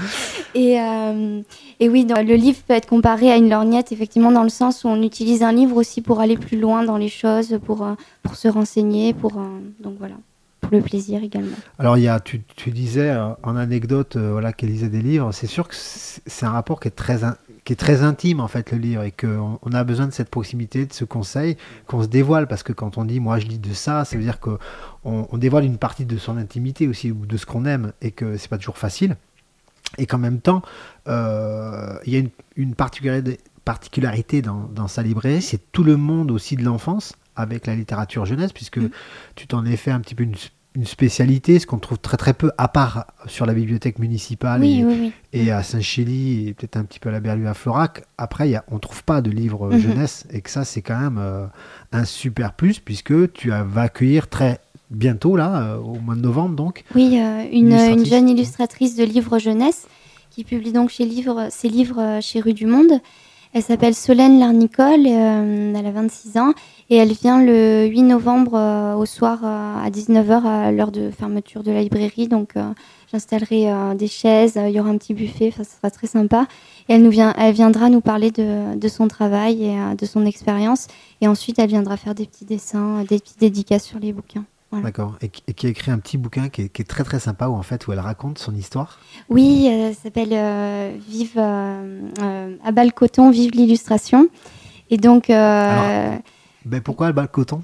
Et, euh, et oui, donc, le livre peut être comparé à une lorgnette, effectivement, dans le sens où on utilise un livre aussi pour aller plus loin dans les choses, pour, euh, pour se renseigner, pour, euh, donc voilà, pour le plaisir également. Alors, il y a, tu, tu disais euh, en anecdote euh, voilà, qu'elle lisait des livres. C'est sûr que c'est, c'est un rapport qui est, très in, qui est très intime, en fait, le livre, et qu'on on a besoin de cette proximité, de ce conseil, qu'on se dévoile, parce que quand on dit « moi, je lis de ça », ça veut dire qu'on on dévoile une partie de son intimité aussi, ou de ce qu'on aime, et que c'est pas toujours facile. Et qu'en même temps, euh, il y a une, une particularité, particularité dans, dans sa librairie, c'est tout le monde aussi de l'enfance, avec la littérature jeunesse, puisque mmh. tu t'en es fait un petit peu une, une spécialité, ce qu'on trouve très très peu, à part sur la bibliothèque municipale oui, et, oui, oui. et à Saint-Chély, et peut-être un petit peu à la Berlue à Florac. Après, y a, on ne trouve pas de livres mmh. jeunesse, et que ça, c'est quand même euh, un super plus, puisque tu vas accueillir très... bientôt, là, euh, au mois de novembre, donc. Oui, euh, une, une jeune illustratrice de livres jeunesse qui publie donc chez livres, ses livres chez Rue du Monde. Elle s'appelle Solène Larnicole, euh, elle a vingt-six ans et elle vient le huit novembre euh, au soir euh, à dix-neuf heures à l'heure de fermeture de la librairie. Donc euh, j'installerai euh, des chaises, il y aura un petit buffet, ça sera très sympa. Et elle, nous vient, elle viendra nous parler de, de son travail et euh, de son expérience. Et ensuite, elle viendra faire des petits dessins, des petites dédicaces sur les bouquins. Voilà. D'accord. Et, et qui a écrit un petit bouquin qui est, qui est très très sympa où en fait où elle raconte son histoire. Oui, euh, ça s'appelle euh, Vive euh, euh, à bas le coton, vive l'illustration. Et donc. Euh, Alors, ben pourquoi à bas le coton?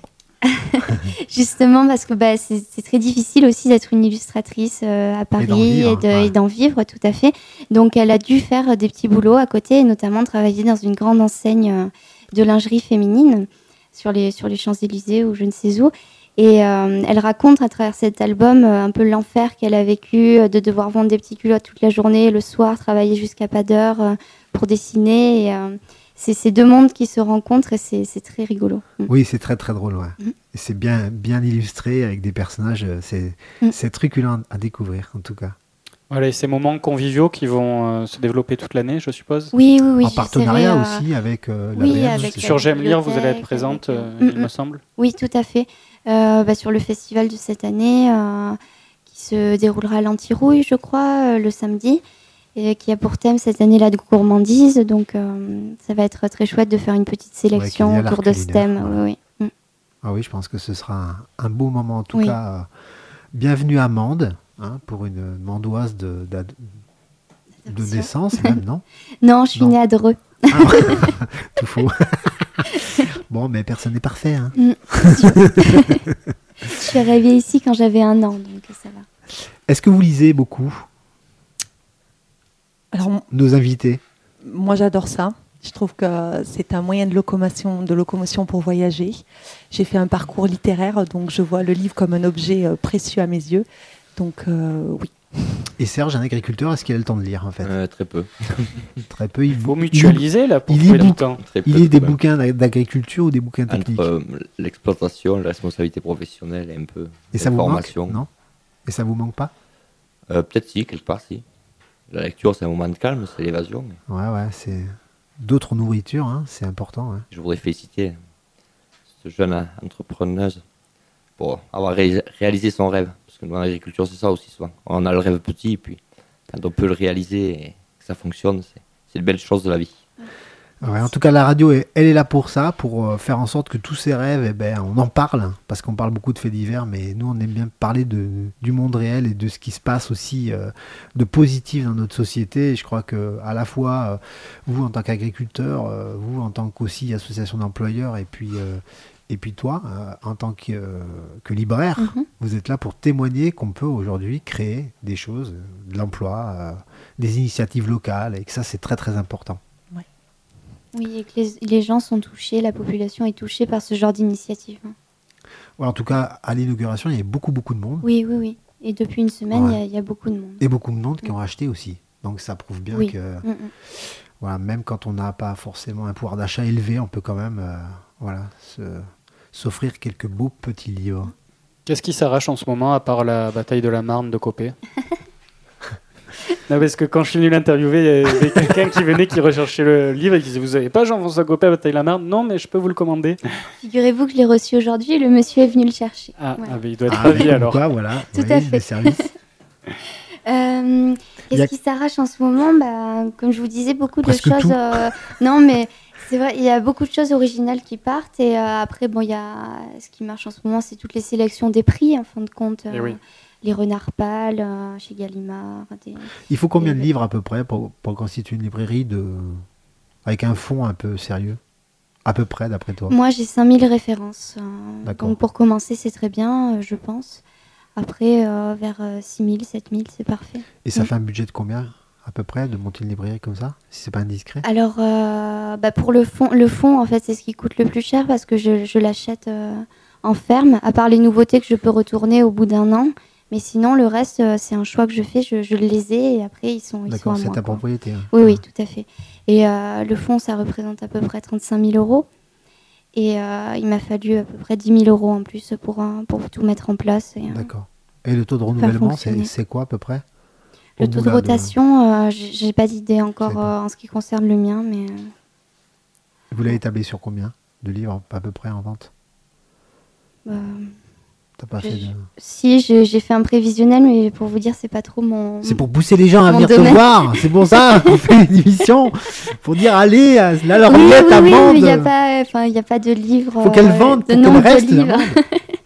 Justement parce que bah, c'est, c'est très difficile aussi d'être une illustratrice euh, à Paris et, d'en vivre, et, de, ouais. et d'en vivre, tout à fait. Donc elle a dû faire des petits boulots à côté et notamment travailler dans une grande enseigne euh, de lingerie féminine sur les sur les Champs-Élysées ou je ne sais où. Et euh, elle raconte à travers cet album euh, un peu l'enfer qu'elle a vécu, euh, de devoir vendre des petits culottes toute la journée, le soir, travailler jusqu'à pas d'heure euh, pour dessiner. Et, euh, c'est ces deux mondes qui se rencontrent et c'est, c'est très rigolo. Mm. Oui, c'est très très drôle. Ouais. Mm. Et c'est bien, bien illustré avec des personnages. C'est, mm. c'est truculent à découvrir en tout cas. Voilà, et ces moments conviviaux qui vont euh, se développer toute l'année, je suppose. Oui, oui, oui. En partenariat euh... aussi avec euh, la oui, B M. avec Sur J'aime lire, vous allez être présente, avec... euh, il mm-hmm. me semble. Oui, tout à fait. Euh, bah, sur le festival de cette année, euh, qui se déroulera à l'Antirouille, je crois, euh, le samedi, et qui a pour thème cette année la gourmandise. Donc, euh, ça va être très chouette de faire une petite sélection ouais, autour de ce thème. Voilà. Oui, oui. Mm. Ah oui, je pense que ce sera un, un beau moment. En tout oui. cas, euh, bienvenue à Mende, hein, pour une mandoise de, de, de naissance, même, non? Non, je suis non. née à Dreux. Ah, tout faux. Bon, mais personne n'est parfait. Hein. Mm, je suis arrivée ici quand j'avais un an, donc ça va. Est-ce que vous lisez beaucoup? Alors, nos invités? Moi, j'adore ça. Je trouve que c'est un moyen de locomotion, de locomotion pour voyager. J'ai fait un parcours littéraire, donc je vois le livre comme un objet euh, précieux à mes yeux. Donc, euh, oui. Et Serge, un agriculteur, est-ce qu'il a le temps de lire en fait? euh, Très peu. Très peu. Il faut mutualiser là pour il trouver lit le temps. Il lit des ouais. bouquins d'agriculture ou des bouquins techniques? Entre euh, l'exploitation, la responsabilité professionnelle et un peu et ça vous manque, non? Et ça vous manque pas? euh, Peut-être si, quelque part si. La lecture, c'est un moment de calme, c'est l'évasion. Mais... Ouais, ouais, c'est d'autres nourritures, hein, c'est important. Hein. Je voudrais féliciter cette jeune entrepreneuse pour avoir ré- réalisé son rêve. Parce que dans l'agriculture, c'est ça aussi souvent. On a le rêve petit, et puis quand on peut le réaliser et que ça fonctionne, c'est, c'est une belle chose de la vie. Ouais, en tout cas, la radio, elle est là pour ça, pour euh, faire en sorte que tous ces rêves, eh ben, on en parle, parce qu'on parle beaucoup de faits divers, mais nous, on aime bien parler de, du monde réel et de ce qui se passe aussi euh, de positif dans notre société. Et je crois que à la fois, euh, vous en tant qu'agriculteur, euh, vous en tant qu'aussi association d'employeurs, et puis, euh, et puis toi, euh, en tant que, euh, que libraire, mm-hmm. vous êtes là pour témoigner qu'on peut aujourd'hui créer des choses, de l'emploi, euh, des initiatives locales, et que ça, c'est très très important. Oui, et que les, les gens sont touchés, la population est touchée par ce genre d'initiative. Ouais, en tout cas, à l'inauguration, il y avait beaucoup, beaucoup de monde. Oui, oui, oui. Et depuis une semaine, ouais. il, y a, il y a beaucoup de monde. Et beaucoup de monde qui ont acheté aussi. Donc ça prouve bien oui. que mm-hmm. voilà, même quand on n'a pas forcément un pouvoir d'achat élevé, on peut quand même euh, voilà, se, s'offrir quelques beaux petits livres. Qu'est-ce qui s'arrache en ce moment, à part la bataille de la Marne de Copé? Non, parce que quand je suis venu l'interviewer, il y avait quelqu'un qui venait, qui recherchait le livre et qui disait: vous n'avez pas Jean-François Copé à Bataille de la Marne? Non, mais je peux vous le commander. Figurez-vous que je l'ai reçu aujourd'hui et le monsieur est venu le chercher. Ah, ouais. ah mais il doit être ah, ravi alors. Quoi, voilà. Tout oui, à fait. service. euh, Qu'est-ce a... qui s'arrache en ce moment bah, comme je vous disais, beaucoup Presque de choses. tout. Euh, non, mais c'est vrai, il y a beaucoup de choses originales qui partent. Et euh, après, bon, il y a ce qui marche en ce moment, c'est toutes les sélections des prix, en fin de compte. Euh, oui. Les Renards Pâles, euh, chez Gallimard. Des... Il faut combien des... de livres à peu près pour, pour constituer une librairie de... avec un fond un peu sérieux? À peu près, d'après toi? Moi, j'ai cinq mille références. Euh, donc, pour commencer, c'est très bien, euh, je pense. Après, euh, vers euh, six mille, sept mille, c'est parfait. Et ça mmh. fait un budget de combien, à peu près, de monter une librairie comme ça, si c'est pas indiscret? Alors, euh, bah pour le fond, le fond, en fait, c'est ce qui coûte le plus cher parce que je, je l'achète euh, en ferme, à part les nouveautés que je peux retourner au bout d'un an. Mais sinon, le reste, euh, c'est un choix que je fais, je, je les ai et après, ils sont, ils sont à moi. D'accord, c'est ta quoi. propriété. Hein. Oui, oui, tout à fait. Et euh, le fond, ça représente à peu près trente-cinq mille euros. Et euh, il m'a fallu à peu près dix mille euros en plus pour, euh, pour tout mettre en place. Et, euh, D'accord. Et le taux de renouvellement, c'est, c'est quoi à peu près? Le Au taux bout de là, rotation, de... euh, j'ai, j'ai pas d'idée encore pas. euh, en ce qui concerne le mien. Mais euh... Vous l'avez établi sur combien de livres à peu près en vente? bah... T'as pas je, fait de... Si, je, j'ai fait un prévisionnel, mais pour vous dire, c'est pas trop mon. C'est pour pousser les gens à venir domaine. te voir. C'est pour ça qu'on fait une émission. Pour dire, allez, là, leur oui, mettre oui, à oui, vendre. Il n'y a pas, enfin, il y a pas de livre. Faut qu'elle euh, vende, de pour nombre qu'elle reste de la livres. vende.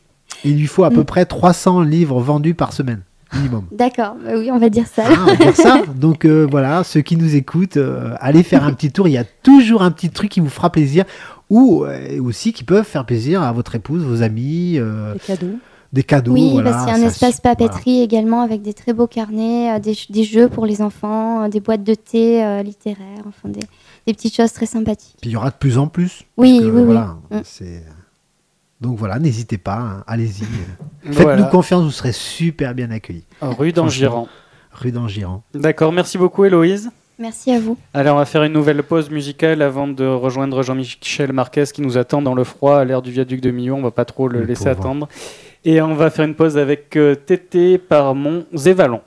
Il lui faut à peu près trois cents livres vendus par semaine, minimum. D'accord, bah oui, on va dire ça. Ah, on va dire ça. Donc euh, voilà, ceux qui nous écoutent, euh, allez faire un petit tour. Il y a toujours un petit truc qui vous fera plaisir, ou euh, aussi qui peuvent faire plaisir à votre épouse, vos amis. Euh, Des cadeaux. Des cadeaux. Oui, voilà, parce qu'il y a un ça, espace papeterie voilà. également avec des très beaux carnets, euh, des, des jeux pour les enfants, euh, des boîtes de thé euh, littéraires, enfin des, des petites choses très sympathiques. Puis il y aura de plus en plus. Oui, que, oui, voilà, oui. C'est... Donc voilà, n'hésitez pas, hein, allez-y. Faites-nous Voilà. confiance, vous serez super bien accueillis. Rue d'Angiran. Rue d'Angiran. D'accord, merci beaucoup Héloïse. Merci à vous. Allez, on va faire une nouvelle pause musicale avant de rejoindre Jean-Michel Marquez qui nous attend dans le froid à l'ère du viaduc de Millau. On va pas trop le, le laisser pauvre. attendre. Et on va faire une pause avec euh, Tété par Mont Zévalon.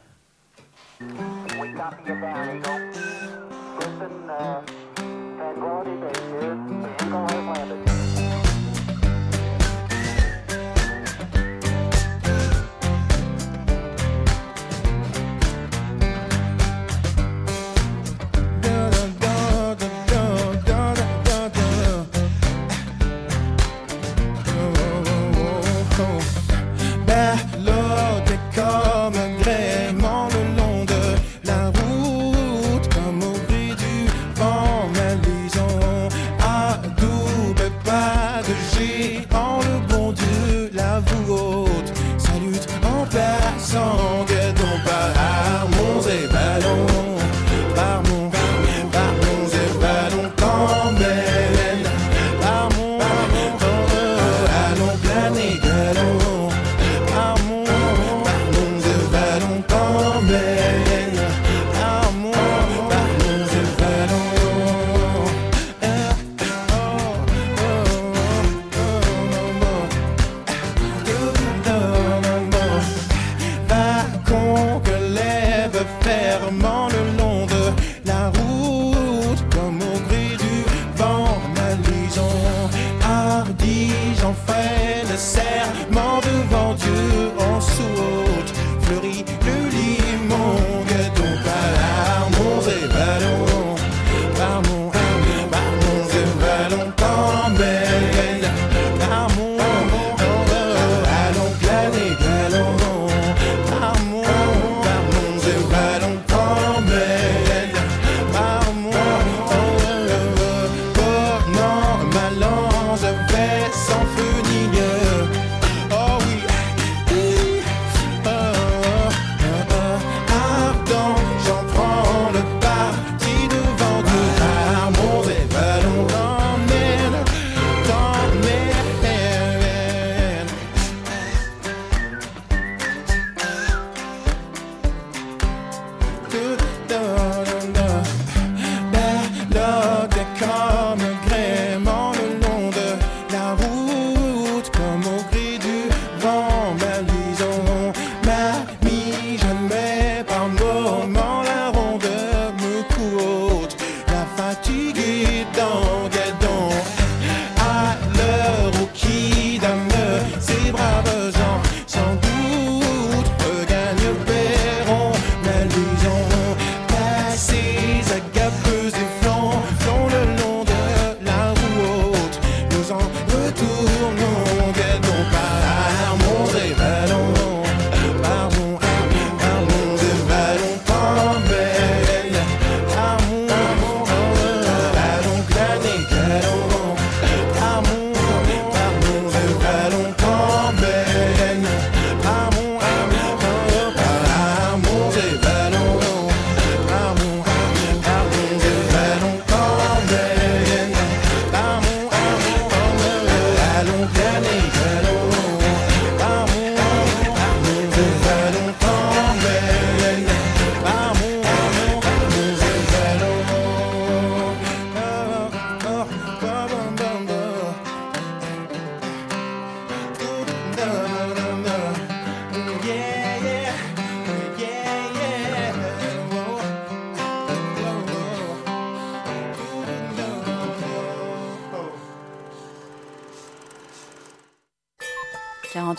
Va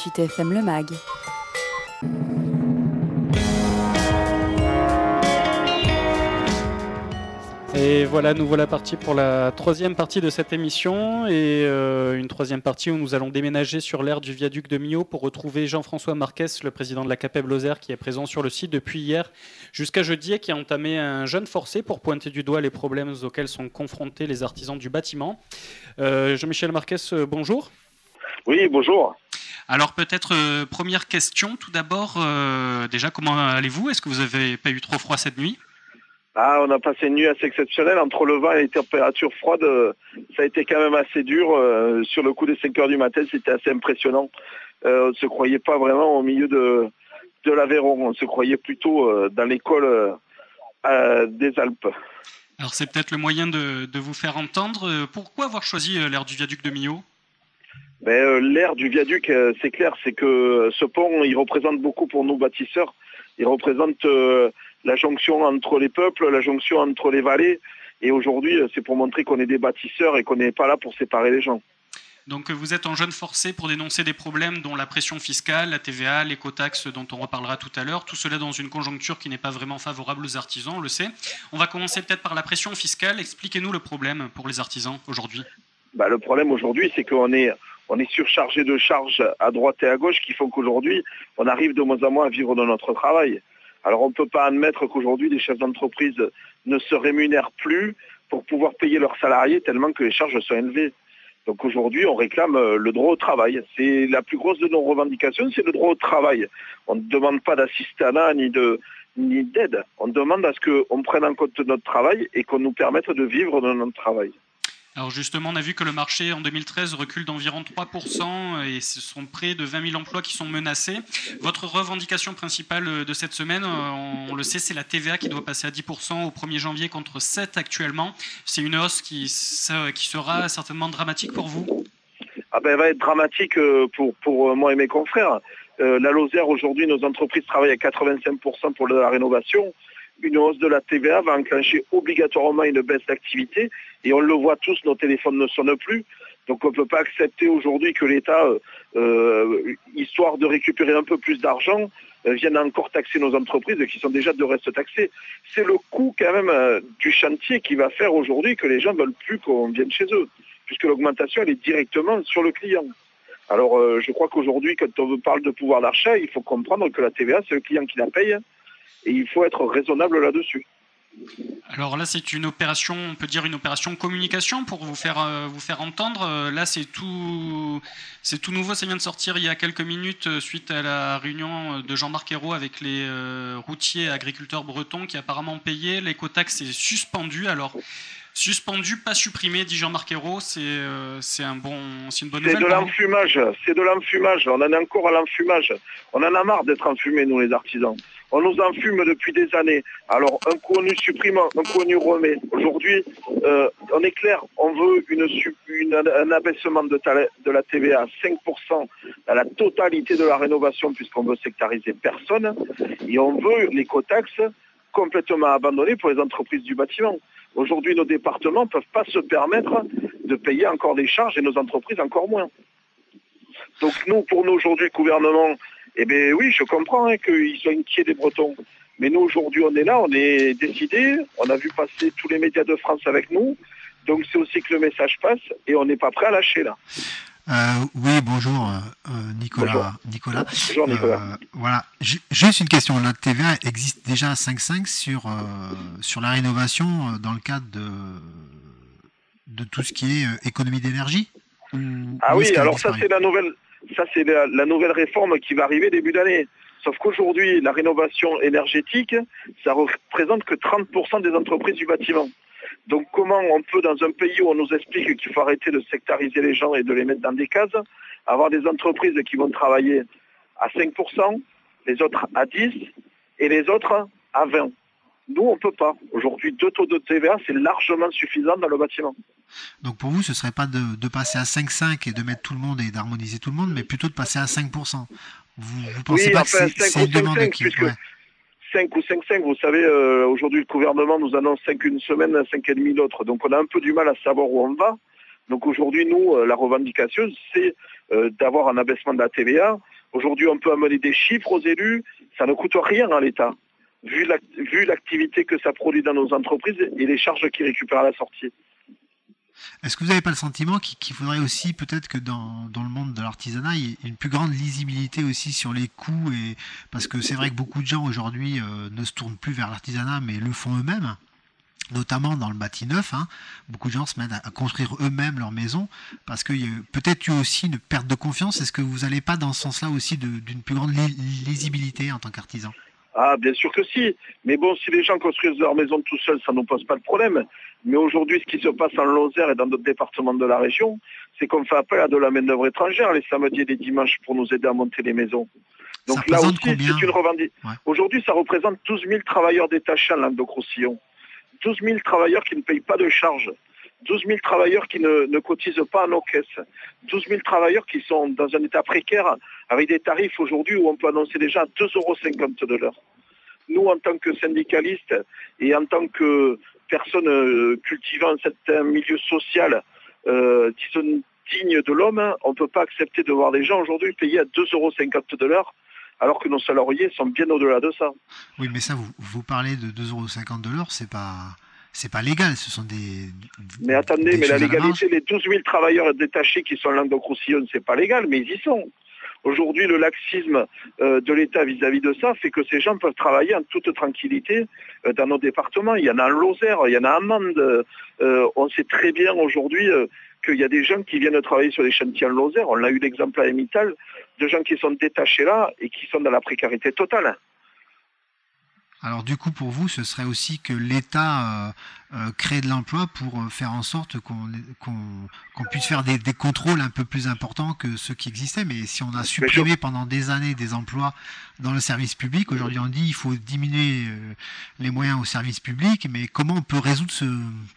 quarante-huit F M Le Mag. Et voilà, nous voilà partis pour la troisième partie de cette émission et euh, une troisième partie où nous allons déménager sur l'aire du viaduc de Millau pour retrouver Jean-François Marquès, le président de la CAPEB Lozère, qui est présent sur le site depuis hier jusqu'à jeudi et qui a entamé un jeûne forcé pour pointer du doigt les problèmes auxquels sont confrontés les artisans du bâtiment. Euh, Jean-Michel Marquès, bonjour. Oui, bonjour. Alors peut-être euh, première question, tout d'abord, euh, déjà comment allez-vous ? Est-ce que vous n'avez pas eu trop froid cette nuit ? Ah, on a passé une nuit assez exceptionnelle. Entre le vent et les températures froides, euh, ça a été quand même assez dur. Euh, sur le coup des cinq heures du matin, c'était assez impressionnant. Euh, on ne se croyait pas vraiment au milieu de, de l'Aveyron. On se croyait plutôt euh, dans l'école euh, des Alpes. Alors c'est peut-être le moyen de, de vous faire entendre. Pourquoi avoir choisi l'aire du viaduc de Millau ? Ben, euh, l'aire du viaduc, euh, c'est clair, c'est que ce pont, il représente beaucoup pour nous bâtisseurs. Il représente... Euh, la jonction entre les peuples, la jonction entre les vallées. Et aujourd'hui, c'est pour montrer qu'on est des bâtisseurs et qu'on n'est pas là pour séparer les gens. Donc vous êtes en jeûne forcé pour dénoncer des problèmes dont la pression fiscale, la T V A, l'écotaxe dont on reparlera tout à l'heure, tout cela dans une conjoncture qui n'est pas vraiment favorable aux artisans, on le sait. On va commencer peut-être par la pression fiscale. Expliquez-nous le problème pour les artisans aujourd'hui. Bah, le problème aujourd'hui, c'est qu'on est, on est surchargé de charges à droite et à gauche qui font qu'aujourd'hui, on arrive de moins en moins à vivre de notre travail. Alors on ne peut pas admettre qu'aujourd'hui les chefs d'entreprise ne se rémunèrent plus pour pouvoir payer leurs salariés tellement que les charges sont élevées. Donc aujourd'hui on réclame le droit au travail. C'est la plus grosse de nos revendications, c'est le droit au travail. On ne demande pas d'assistanat ni de ni d'aide. On demande à ce qu'on prenne en compte notre travail et qu'on nous permette de vivre de notre travail. Alors justement, on a vu que le marché en deux mille treize recule d'environ trois pour cent et ce sont près de vingt mille emplois qui sont menacés. Votre revendication principale de cette semaine, on le sait, c'est la T V A qui doit passer à dix pour cent au premier janvier contre sept pour cent actuellement. C'est une hausse qui, qui sera certainement dramatique pour vous ? Ah ben, elle va être dramatique pour, pour moi et mes confrères. Euh, la Lozère, aujourd'hui, nos entreprises travaillent à quatre-vingt-cinq pour cent pour la rénovation. Une hausse de la T V A va enclencher obligatoirement une baisse d'activité et on le voit tous, nos téléphones ne sonnent plus. Donc on ne peut pas accepter aujourd'hui que l'État, euh, histoire de récupérer un peu plus d'argent, euh, vienne encore taxer nos entreprises qui sont déjà de reste taxées. C'est le coût quand même euh, du chantier qui va faire aujourd'hui que les gens ne veulent plus qu'on vienne chez eux, puisque l'augmentation elle est directement sur le client. Alors euh, je crois qu'aujourd'hui, quand on parle de pouvoir d'achat, il faut comprendre que la T V A, c'est le client qui la paye. Et il faut être raisonnable là-dessus. Alors là, c'est une opération, on peut dire une opération communication pour vous faire, euh, vous faire entendre. Euh, là, c'est tout, c'est tout nouveau, ça vient de sortir il y a quelques minutes euh, suite à la réunion de Jean-Marc Ayrault avec les euh, routiers et agriculteurs bretons qui apparemment payaient. L'écotaxe est suspendue. Alors, suspendu, pas supprimé, dit Jean-Marc Ayrault, c'est, euh, c'est, un bon, c'est une bonne nouvelle. C'est de l'enfumage, c'est de l'enfumage. On en est encore à l'enfumage. On en a marre d'être enfumés, nous les artisans. On nous enfume depuis des années. Alors, un coup on nous supprime, un coup on nous remet. Aujourd'hui, euh, on est clair, on veut une, une, un abaissement de, ta, de la T V A à cinq pour cent à la totalité de la rénovation, puisqu'on veut sectariser personne. Et on veut l'écotaxe complètement abandonnée pour les entreprises du bâtiment. Aujourd'hui, nos départements ne peuvent pas se permettre de payer encore des charges et nos entreprises encore moins. Donc nous, pour nous, aujourd'hui, le gouvernement... Eh bien oui, je comprends hein, qu'ils soient inquiets des Bretons. Mais nous, aujourd'hui, on est là, on est décidés. On a vu passer tous les médias de France avec nous. Donc c'est aussi que le message passe et on n'est pas prêt à lâcher là. Euh, oui, bonjour euh, Nicolas. Bonjour. Nicolas. Bonjour Nicolas. Euh, voilà, J- juste une question. La T V A existe déjà à cinq virgule cinq sur, euh, sur la rénovation euh, dans le cadre de, de tout ce qui est euh, économie d'énergie ou, Ah ou oui, alors ça c'est la nouvelle... Ça, c'est la, la nouvelle réforme qui va arriver début d'année. Sauf qu'aujourd'hui, la rénovation énergétique, ça représente que trente pour cent des entreprises du bâtiment. Donc comment on peut, dans un pays où on nous explique qu'il faut arrêter de sectariser les gens et de les mettre dans des cases, avoir des entreprises qui vont travailler à cinq pour cent, les autres à dix pour cent et les autres à vingt pour cent. Nous, on ne peut pas. Aujourd'hui, deux taux de T V A, c'est largement suffisant dans le bâtiment. Donc pour vous, ce ne serait pas de, de passer à cinq virgule cinq et de mettre tout le monde et d'harmoniser tout le monde, mais plutôt de passer à cinq pour cent. Vous, vous pensez oui, pas enfin, que c'est, c'est une demande qui... puisque ouais. cinq ou cinq virgule cinq, vous savez, euh, aujourd'hui le gouvernement nous annonce cinq une semaine, cinq virgule cinq l'autre. Donc on a un peu du mal à savoir où on va. Donc aujourd'hui, nous, euh, la revendication, c'est euh, d'avoir un abaissement de la T V A Aujourd'hui, on peut amener des chiffres aux élus, ça ne coûte rien à l'État, vu l'activité que ça produit dans nos entreprises et les charges qu'ils récupèrent à la sortie. Est-ce que vous n'avez pas le sentiment qu'il faudrait aussi peut-être que dans, dans le monde de l'artisanat, il y ait une plus grande lisibilité aussi sur les coûts et... Parce que c'est vrai que beaucoup de gens aujourd'hui euh, ne se tournent plus vers l'artisanat, mais le font eux-mêmes, notamment dans le bâti neuf. Hein. Beaucoup de gens se mettent à, à construire eux-mêmes leur maison, parce que peut-être il y a aussi une perte de confiance. Est-ce que vous n'allez pas dans ce sens-là aussi d'une plus grande li lisibilité en tant qu'artisan? Ah, bien sûr que si. Mais bon, si les gens construisent leur maison tout seuls, ça ne nous pose pas de problème. Mais aujourd'hui, ce qui se passe en Lozère et dans d'autres départements de la région, c'est qu'on fait appel à de la main-d'œuvre étrangère les samedis et les dimanches pour nous aider à monter les maisons. Donc ça là aussi, c'est combien une revendication. Ouais. Aujourd'hui, ça représente douze mille travailleurs détachés en Languedoc-Roussillon. douze mille travailleurs qui ne payent pas de charges. douze mille travailleurs qui ne, ne cotisent pas à nos caisses. douze mille travailleurs qui sont dans un état précaire avec des tarifs aujourd'hui où on peut annoncer déjà à deux euros cinquante de l'heure. Nous, en tant que syndicalistes et en tant que personnes euh, cultivant un certain milieu social euh, qui sont dignes de l'homme, hein, on ne peut pas accepter de voir des gens aujourd'hui payés à deux euros cinquante de l'heure alors que nos salariés sont bien au-delà de ça. Oui, mais ça, vous, vous parlez de deux euros cinquante de l'heure, c'est pas... C'est pas légal, ce sont des... Mais attendez, des mais la légalité, les douze mille travailleurs détachés qui sont en Languedoc-Roussillon, c'est pas légal, mais ils y sont. Aujourd'hui, le laxisme euh, de l'État vis-à-vis de ça fait que ces gens peuvent travailler en toute tranquillité euh, dans nos départements. Il y en a en Lozère, il y en a en Mende. Euh, on sait très bien aujourd'hui euh, qu'il y a des gens qui viennent travailler sur les chantiers en Lozère. On a eu l'exemple à Émital, de gens qui sont détachés là et qui sont dans la précarité totale. Alors du coup, pour vous, ce serait aussi que l'État euh, euh, crée de l'emploi pour euh, faire en sorte qu'on qu'on, qu'on puisse faire des, des contrôles un peu plus importants que ceux qui existaient. Mais si on a supprimé je... pendant des années des emplois dans le service public, aujourd'hui on dit qu'il faut diminuer euh, les moyens au service public, mais comment on peut résoudre ce...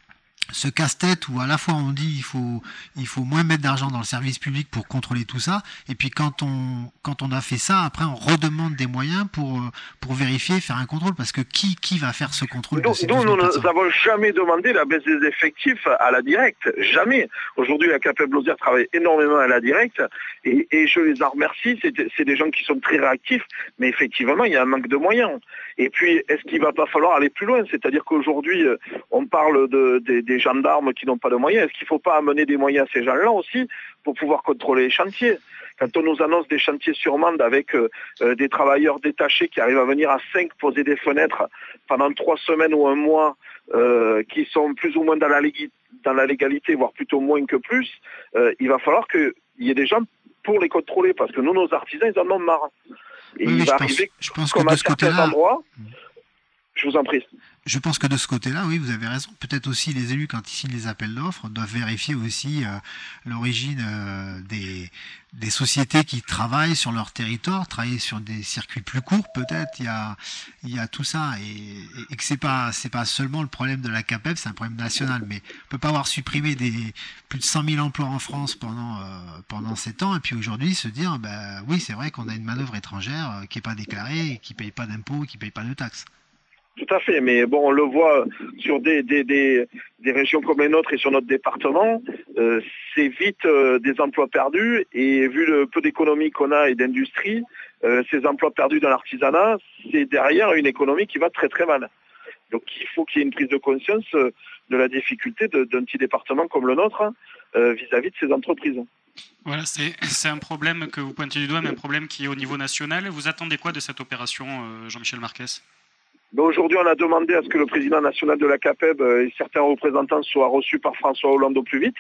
ce casse-tête où à la fois on dit il faut il faut moins mettre d'argent dans le service public pour contrôler tout ça, et puis quand on quand on a fait ça, après on redemande des moyens pour pour vérifier, faire un contrôle, parce que qui qui va faire ce contrôle? Nous, nous, nous n'avons jamais demandé la baisse des effectifs à la directe, jamais. Aujourd'hui, la CAPEB Lozère travaille énormément à la directe et, et je les en remercie. C'est des gens qui sont très réactifs, mais effectivement il y a un manque de moyens. Et puis, est-ce qu'il ne va pas falloir aller plus loin? C'est-à-dire qu'aujourd'hui, on parle de, de, des gendarmes qui n'ont pas de moyens. Est-ce qu'il ne faut pas amener des moyens à ces gens-là aussi pour pouvoir contrôler les chantiers? Quand on nous annonce des chantiers sur Mende avec euh, des travailleurs détachés qui arrivent à venir à cinq poser des fenêtres pendant trois semaines ou un mois, euh, qui sont plus ou moins dans la, dans la légalité, voire plutôt moins que plus, euh, il va falloir qu'il y ait des gens pour les contrôler, parce que nous, nos artisans, ils en ont marre. Et oui, il va je arriver, pense, je pense comme que de à ce certains côté-là, endroits, je vous en prie. Je pense que de ce côté-là, oui, vous avez raison. Peut-être aussi les élus, quand ils signent les appels d'offres, doivent vérifier aussi euh, l'origine euh, des, des sociétés qui travaillent sur leur territoire, travailler sur des circuits plus courts, peut-être. Il y a, il y a tout ça, et, et que c'est pas, c'est pas seulement le problème de la CAPEB, c'est un problème national. Mais on peut pas avoir supprimé des plus de cent mille emplois en France pendant euh, pendant sept ans, et puis aujourd'hui se dire, bah oui, c'est vrai qu'on a une manœuvre étrangère euh, qui est pas déclarée, et qui paye pas d'impôts, qui paye pas de taxes. Tout à fait, mais bon, on le voit sur des, des, des, des régions comme les nôtres et sur notre département, euh, c'est vite euh, des emplois perdus, et vu le peu d'économie qu'on a et d'industrie, euh, ces emplois perdus dans l'artisanat, c'est derrière une économie qui va très très mal. Donc il faut qu'il y ait une prise de conscience euh, de la difficulté d'un petit département comme le nôtre euh, vis-à-vis de ces entreprises. Voilà, c'est un problème que vous pointez du doigt, mais un problème qui est au niveau national. Vous attendez quoi de cette opération, euh, Jean-Michel Marquès? Aujourd'hui, on a demandé à ce que le président national de la CAPEB et certains représentants soient reçus par François Hollande au plus vite,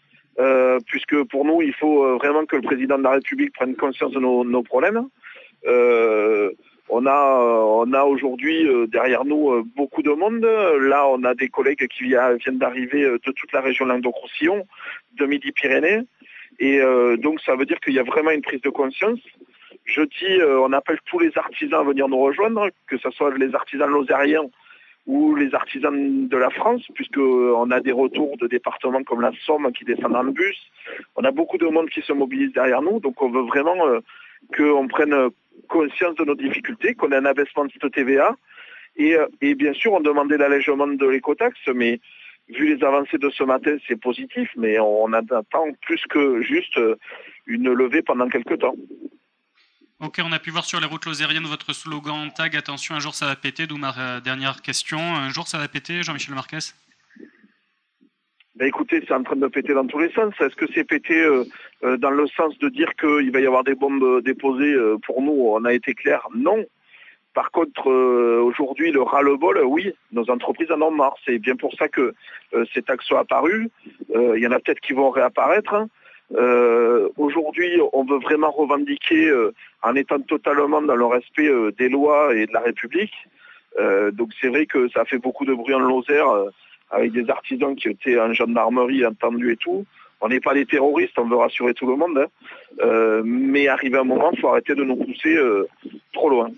euh, puisque pour nous, il faut vraiment que le président de la République prenne conscience de nos, nos problèmes. Euh, on a, on a aujourd'hui euh, derrière nous euh, beaucoup de monde. Là, on a des collègues qui viennent d'arriver de toute la région Languedoc-Roussillon, de Midi-Pyrénées, et euh, donc ça veut dire qu'il y a vraiment une prise de conscience. Je dis, euh, on appelle tous les artisans à venir nous rejoindre, que ce soit les artisans lozériens ou les artisans de la France, puisqu'on a des retours de départements comme la Somme qui descendent en bus. On a beaucoup de monde qui se mobilise derrière nous, donc on veut vraiment euh, qu'on prenne conscience de nos difficultés, qu'on ait un abaissement de cette T V A. Et, et bien sûr, on demandait l'allègement de l'écotaxe, mais vu les avancées de ce matin, c'est positif, mais on attend plus que juste une levée pendant quelques temps. Ok, on a pu voir sur les routes lozériennes votre slogan tag « Attention, un jour ça va péter », d'où ma euh, dernière question. Un jour ça va péter, Jean-Michel Marquez? Ben écoutez, c'est en train de péter dans tous les sens. Est-ce que c'est pété euh, euh, dans le sens de dire qu'il va y avoir des bombes déposées euh, pour nous? On a été clair, non. Par contre, euh, aujourd'hui, le ras-le-bol, oui, nos entreprises en ont marre. C'est bien pour ça que euh, ces taxes sont apparues. Euh, il y en a peut-être qui vont réapparaître. Hein. Euh, aujourd'hui, on veut vraiment revendiquer euh, en étant totalement dans le respect euh, des lois et de la République. Euh, donc c'est vrai que ça fait beaucoup de bruit en Lozère euh, avec des artisans qui étaient en gendarmerie entendus et tout. On n'est pas des terroristes, on veut rassurer tout le monde. Hein. Euh, mais arrivé un moment, il faut arrêter de nous pousser euh, trop loin.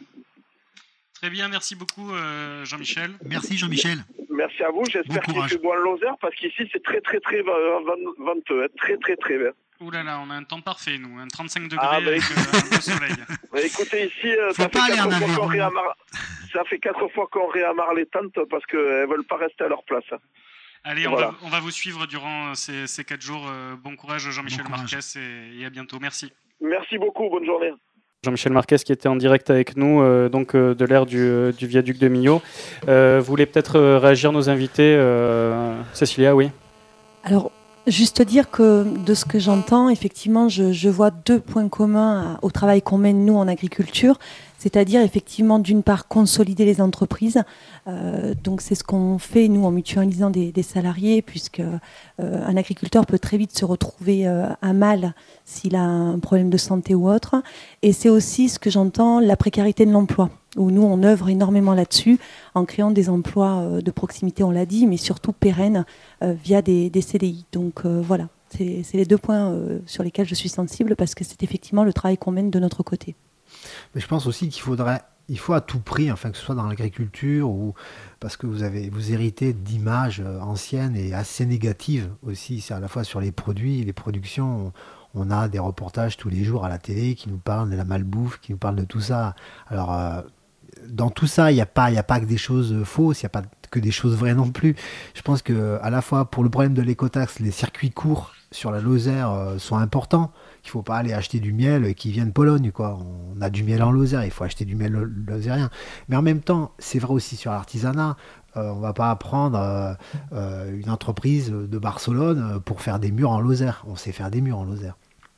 Très bien, merci beaucoup euh, Jean-Michel. Merci Jean-Michel. Merci à vous, j'espère qu'il fait beau en Lozère parce qu'ici c'est très très très venteux, très très très vert. Ouh là là, on a un temps parfait nous, un trente-cinq degrés ah, bah, avec euh, un beau soleil. Bah, écoutez, ici euh, ça, fait quatre fois qu'on réamarre... ça fait quatre fois qu'on réamarre les tentes parce qu'elles ne veulent pas rester à leur place. Allez, on, voilà. va, on va vous suivre durant ces, ces quatre jours. Euh, bon courage Jean-Michel bon Marquez et, et à bientôt, merci. Merci beaucoup, bonne journée. Jean-Michel Marquez qui était en direct avec nous euh, donc euh, de l'ère du, euh, du viaduc de Millau. Euh, vous voulez peut-être euh, réagir nos invités, euh, Cécilia, oui. Alors, juste dire que de ce que j'entends, effectivement, je, je vois deux points communs à, au travail qu'on mène nous en agriculture. C'est-à-dire effectivement d'une part consolider les entreprises. Euh, donc c'est ce qu'on fait nous en mutualisant des, des salariés, puisque euh, un agriculteur peut très vite se retrouver euh, à mal s'il a un problème de santé ou autre. Et c'est aussi ce que j'entends, la précarité de l'emploi, où nous on œuvre énormément là-dessus en créant des emplois euh, de proximité, on l'a dit, mais surtout pérennes euh, via des, des C D I. Donc euh, voilà, c'est, c'est les deux points euh, sur lesquels je suis sensible, parce que c'est effectivement le travail qu'on mène de notre côté. Mais je pense aussi qu'il faudrait, il faut à tout prix, enfin que ce soit dans l'agriculture ou parce que vous avez, vous héritez d'images anciennes et assez négatives aussi. C'est à la fois sur les produits, les productions. On, on a des reportages tous les jours à la télé qui nous parlent de la malbouffe, qui nous parlent de tout ça. Alors euh, dans tout ça, il n'y a pas, il y a pas que des choses fausses, il n'y a pas que des choses vraies non plus. Je pense que à la fois pour le problème de l'écotaxe, les circuits courts sur la Lozère euh, sont importants. Il ne faut pas aller acheter du miel qui vient de Pologne, quoi. On a du miel en Lozère, il faut acheter du miel lozérien. Mais en même temps, c'est vrai aussi sur l'artisanat. Euh, on ne va pas prendre euh, euh, une entreprise de Barcelone pour faire des murs en Lozère. On sait faire des murs en Lozère.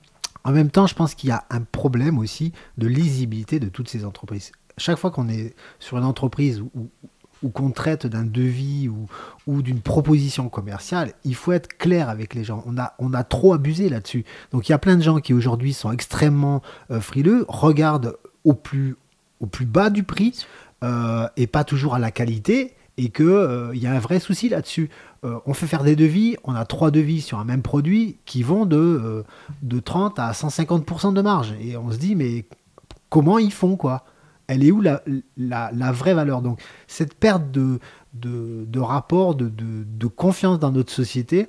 En même temps, je pense qu'il y a un problème aussi de lisibilité de toutes ces entreprises. Chaque fois qu'on est sur une entreprise où, ou qu'on traite d'un devis ou, ou d'une proposition commerciale, il faut être clair avec les gens. On a, on a trop abusé là-dessus. Donc il y a plein de gens qui aujourd'hui sont extrêmement euh, frileux, regardent au plus, au plus bas du prix euh, et pas toujours à la qualité, et qu'il euh, y a un vrai souci là-dessus. Euh, on fait faire des devis, on a trois devis sur un même produit qui vont de, euh, de trente à cent cinquante pour cent de marge. Et on se dit, mais comment ils font, quoi ? Elle est où la, la, la vraie valeur? Donc, cette perte de, de, de rapport, de, de, de confiance dans notre société,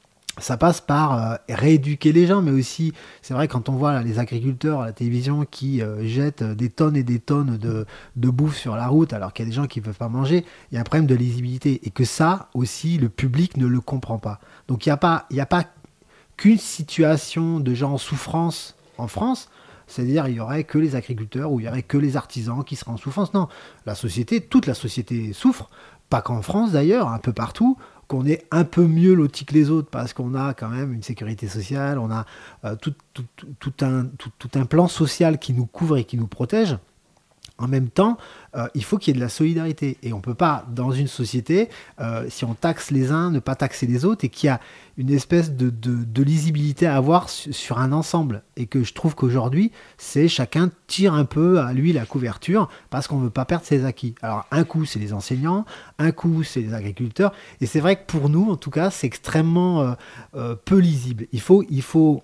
ça passe par euh, rééduquer les gens, mais aussi, c'est vrai, quand on voit là, les agriculteurs à la télévision qui euh, jettent des tonnes et des tonnes de, de bouffe sur la route, alors qu'il y a des gens qui ne peuvent pas manger, il y a un problème de lisibilité. Et que ça, aussi, le public ne le comprend pas. Donc, il n'y a pas, il n'y a pas qu'une situation de gens en souffrance en France. C'est-à-dire il n'y aurait que les agriculteurs ou il n'y aurait que les artisans qui seraient en souffrance. Non, la société, toute la société souffre, pas qu'en France d'ailleurs, un peu partout, qu'on est un peu mieux loti que les autres parce qu'on a quand même une sécurité sociale, on a euh, tout, tout, tout, un, tout, tout un plan social qui nous couvre et qui nous protège. En même temps, euh, il faut qu'il y ait de la solidarité. Et on ne peut pas, dans une société, euh, si on taxe les uns, ne pas taxer les autres, et qu'il y a une espèce de, de, de lisibilité à avoir su, sur un ensemble. Et que je trouve qu'aujourd'hui, c'est chacun tire un peu à lui la couverture, parce qu'on ne veut pas perdre ses acquis. Alors, un coup, c'est les enseignants, un coup, c'est les agriculteurs. Et c'est vrai que pour nous, en tout cas, c'est extrêmement euh, euh, peu lisible. Il faut, il faut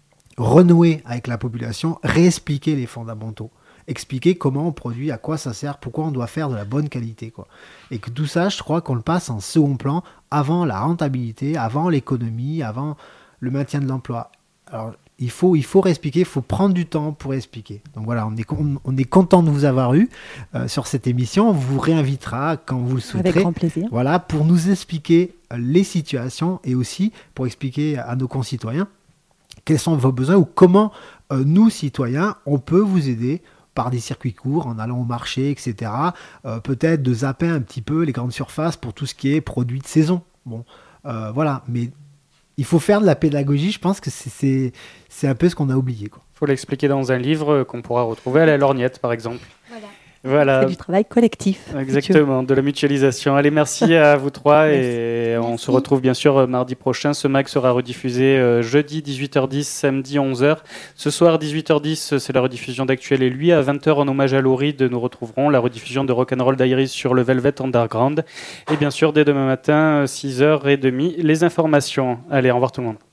renouer avec la population, réexpliquer les fondamentaux. Expliquer comment on produit, à quoi ça sert, pourquoi on doit faire de la bonne qualité, quoi. Et que tout ça, je crois qu'on le passe en second plan, avant la rentabilité, avant l'économie, avant le maintien de l'emploi. Alors, il faut, il faut réexpliquer, il faut prendre du temps pour expliquer. Donc voilà, on est, on est content de vous avoir eu euh, sur cette émission. On vous réinvitera quand vous le souhaiterez. Avec grand plaisir. Voilà, pour nous expliquer les situations et aussi pour expliquer à nos concitoyens quels sont vos besoins ou comment euh, nous, citoyens, on peut vous aider par des circuits courts, en allant au marché, et cetera. Euh, peut-être de zapper un petit peu les grandes surfaces pour tout ce qui est produits de saison. Bon, euh, voilà, mais il faut faire de la pédagogie, je pense que c'est, c'est, c'est un peu ce qu'on a oublié, quoi. Il faut l'expliquer dans un livre qu'on pourra retrouver à la Lorgnette, par exemple. Voilà. Voilà. C'est du travail collectif. Exactement, de la mutualisation. Allez, merci à vous trois et Merci. on se retrouve bien sûr mardi prochain. Ce mag sera rediffusé euh, jeudi dix-huit heures dix, samedi onze heures. Ce soir dix-huit heures dix, c'est la rediffusion d'Actuel et lui. À vingt heures, en hommage à Lauride, nous retrouverons la rediffusion de Rock'n'Roll Diaries sur le Velvet Underground. Et bien sûr, dès demain matin, six heures trente, les informations. Allez, au revoir tout le monde.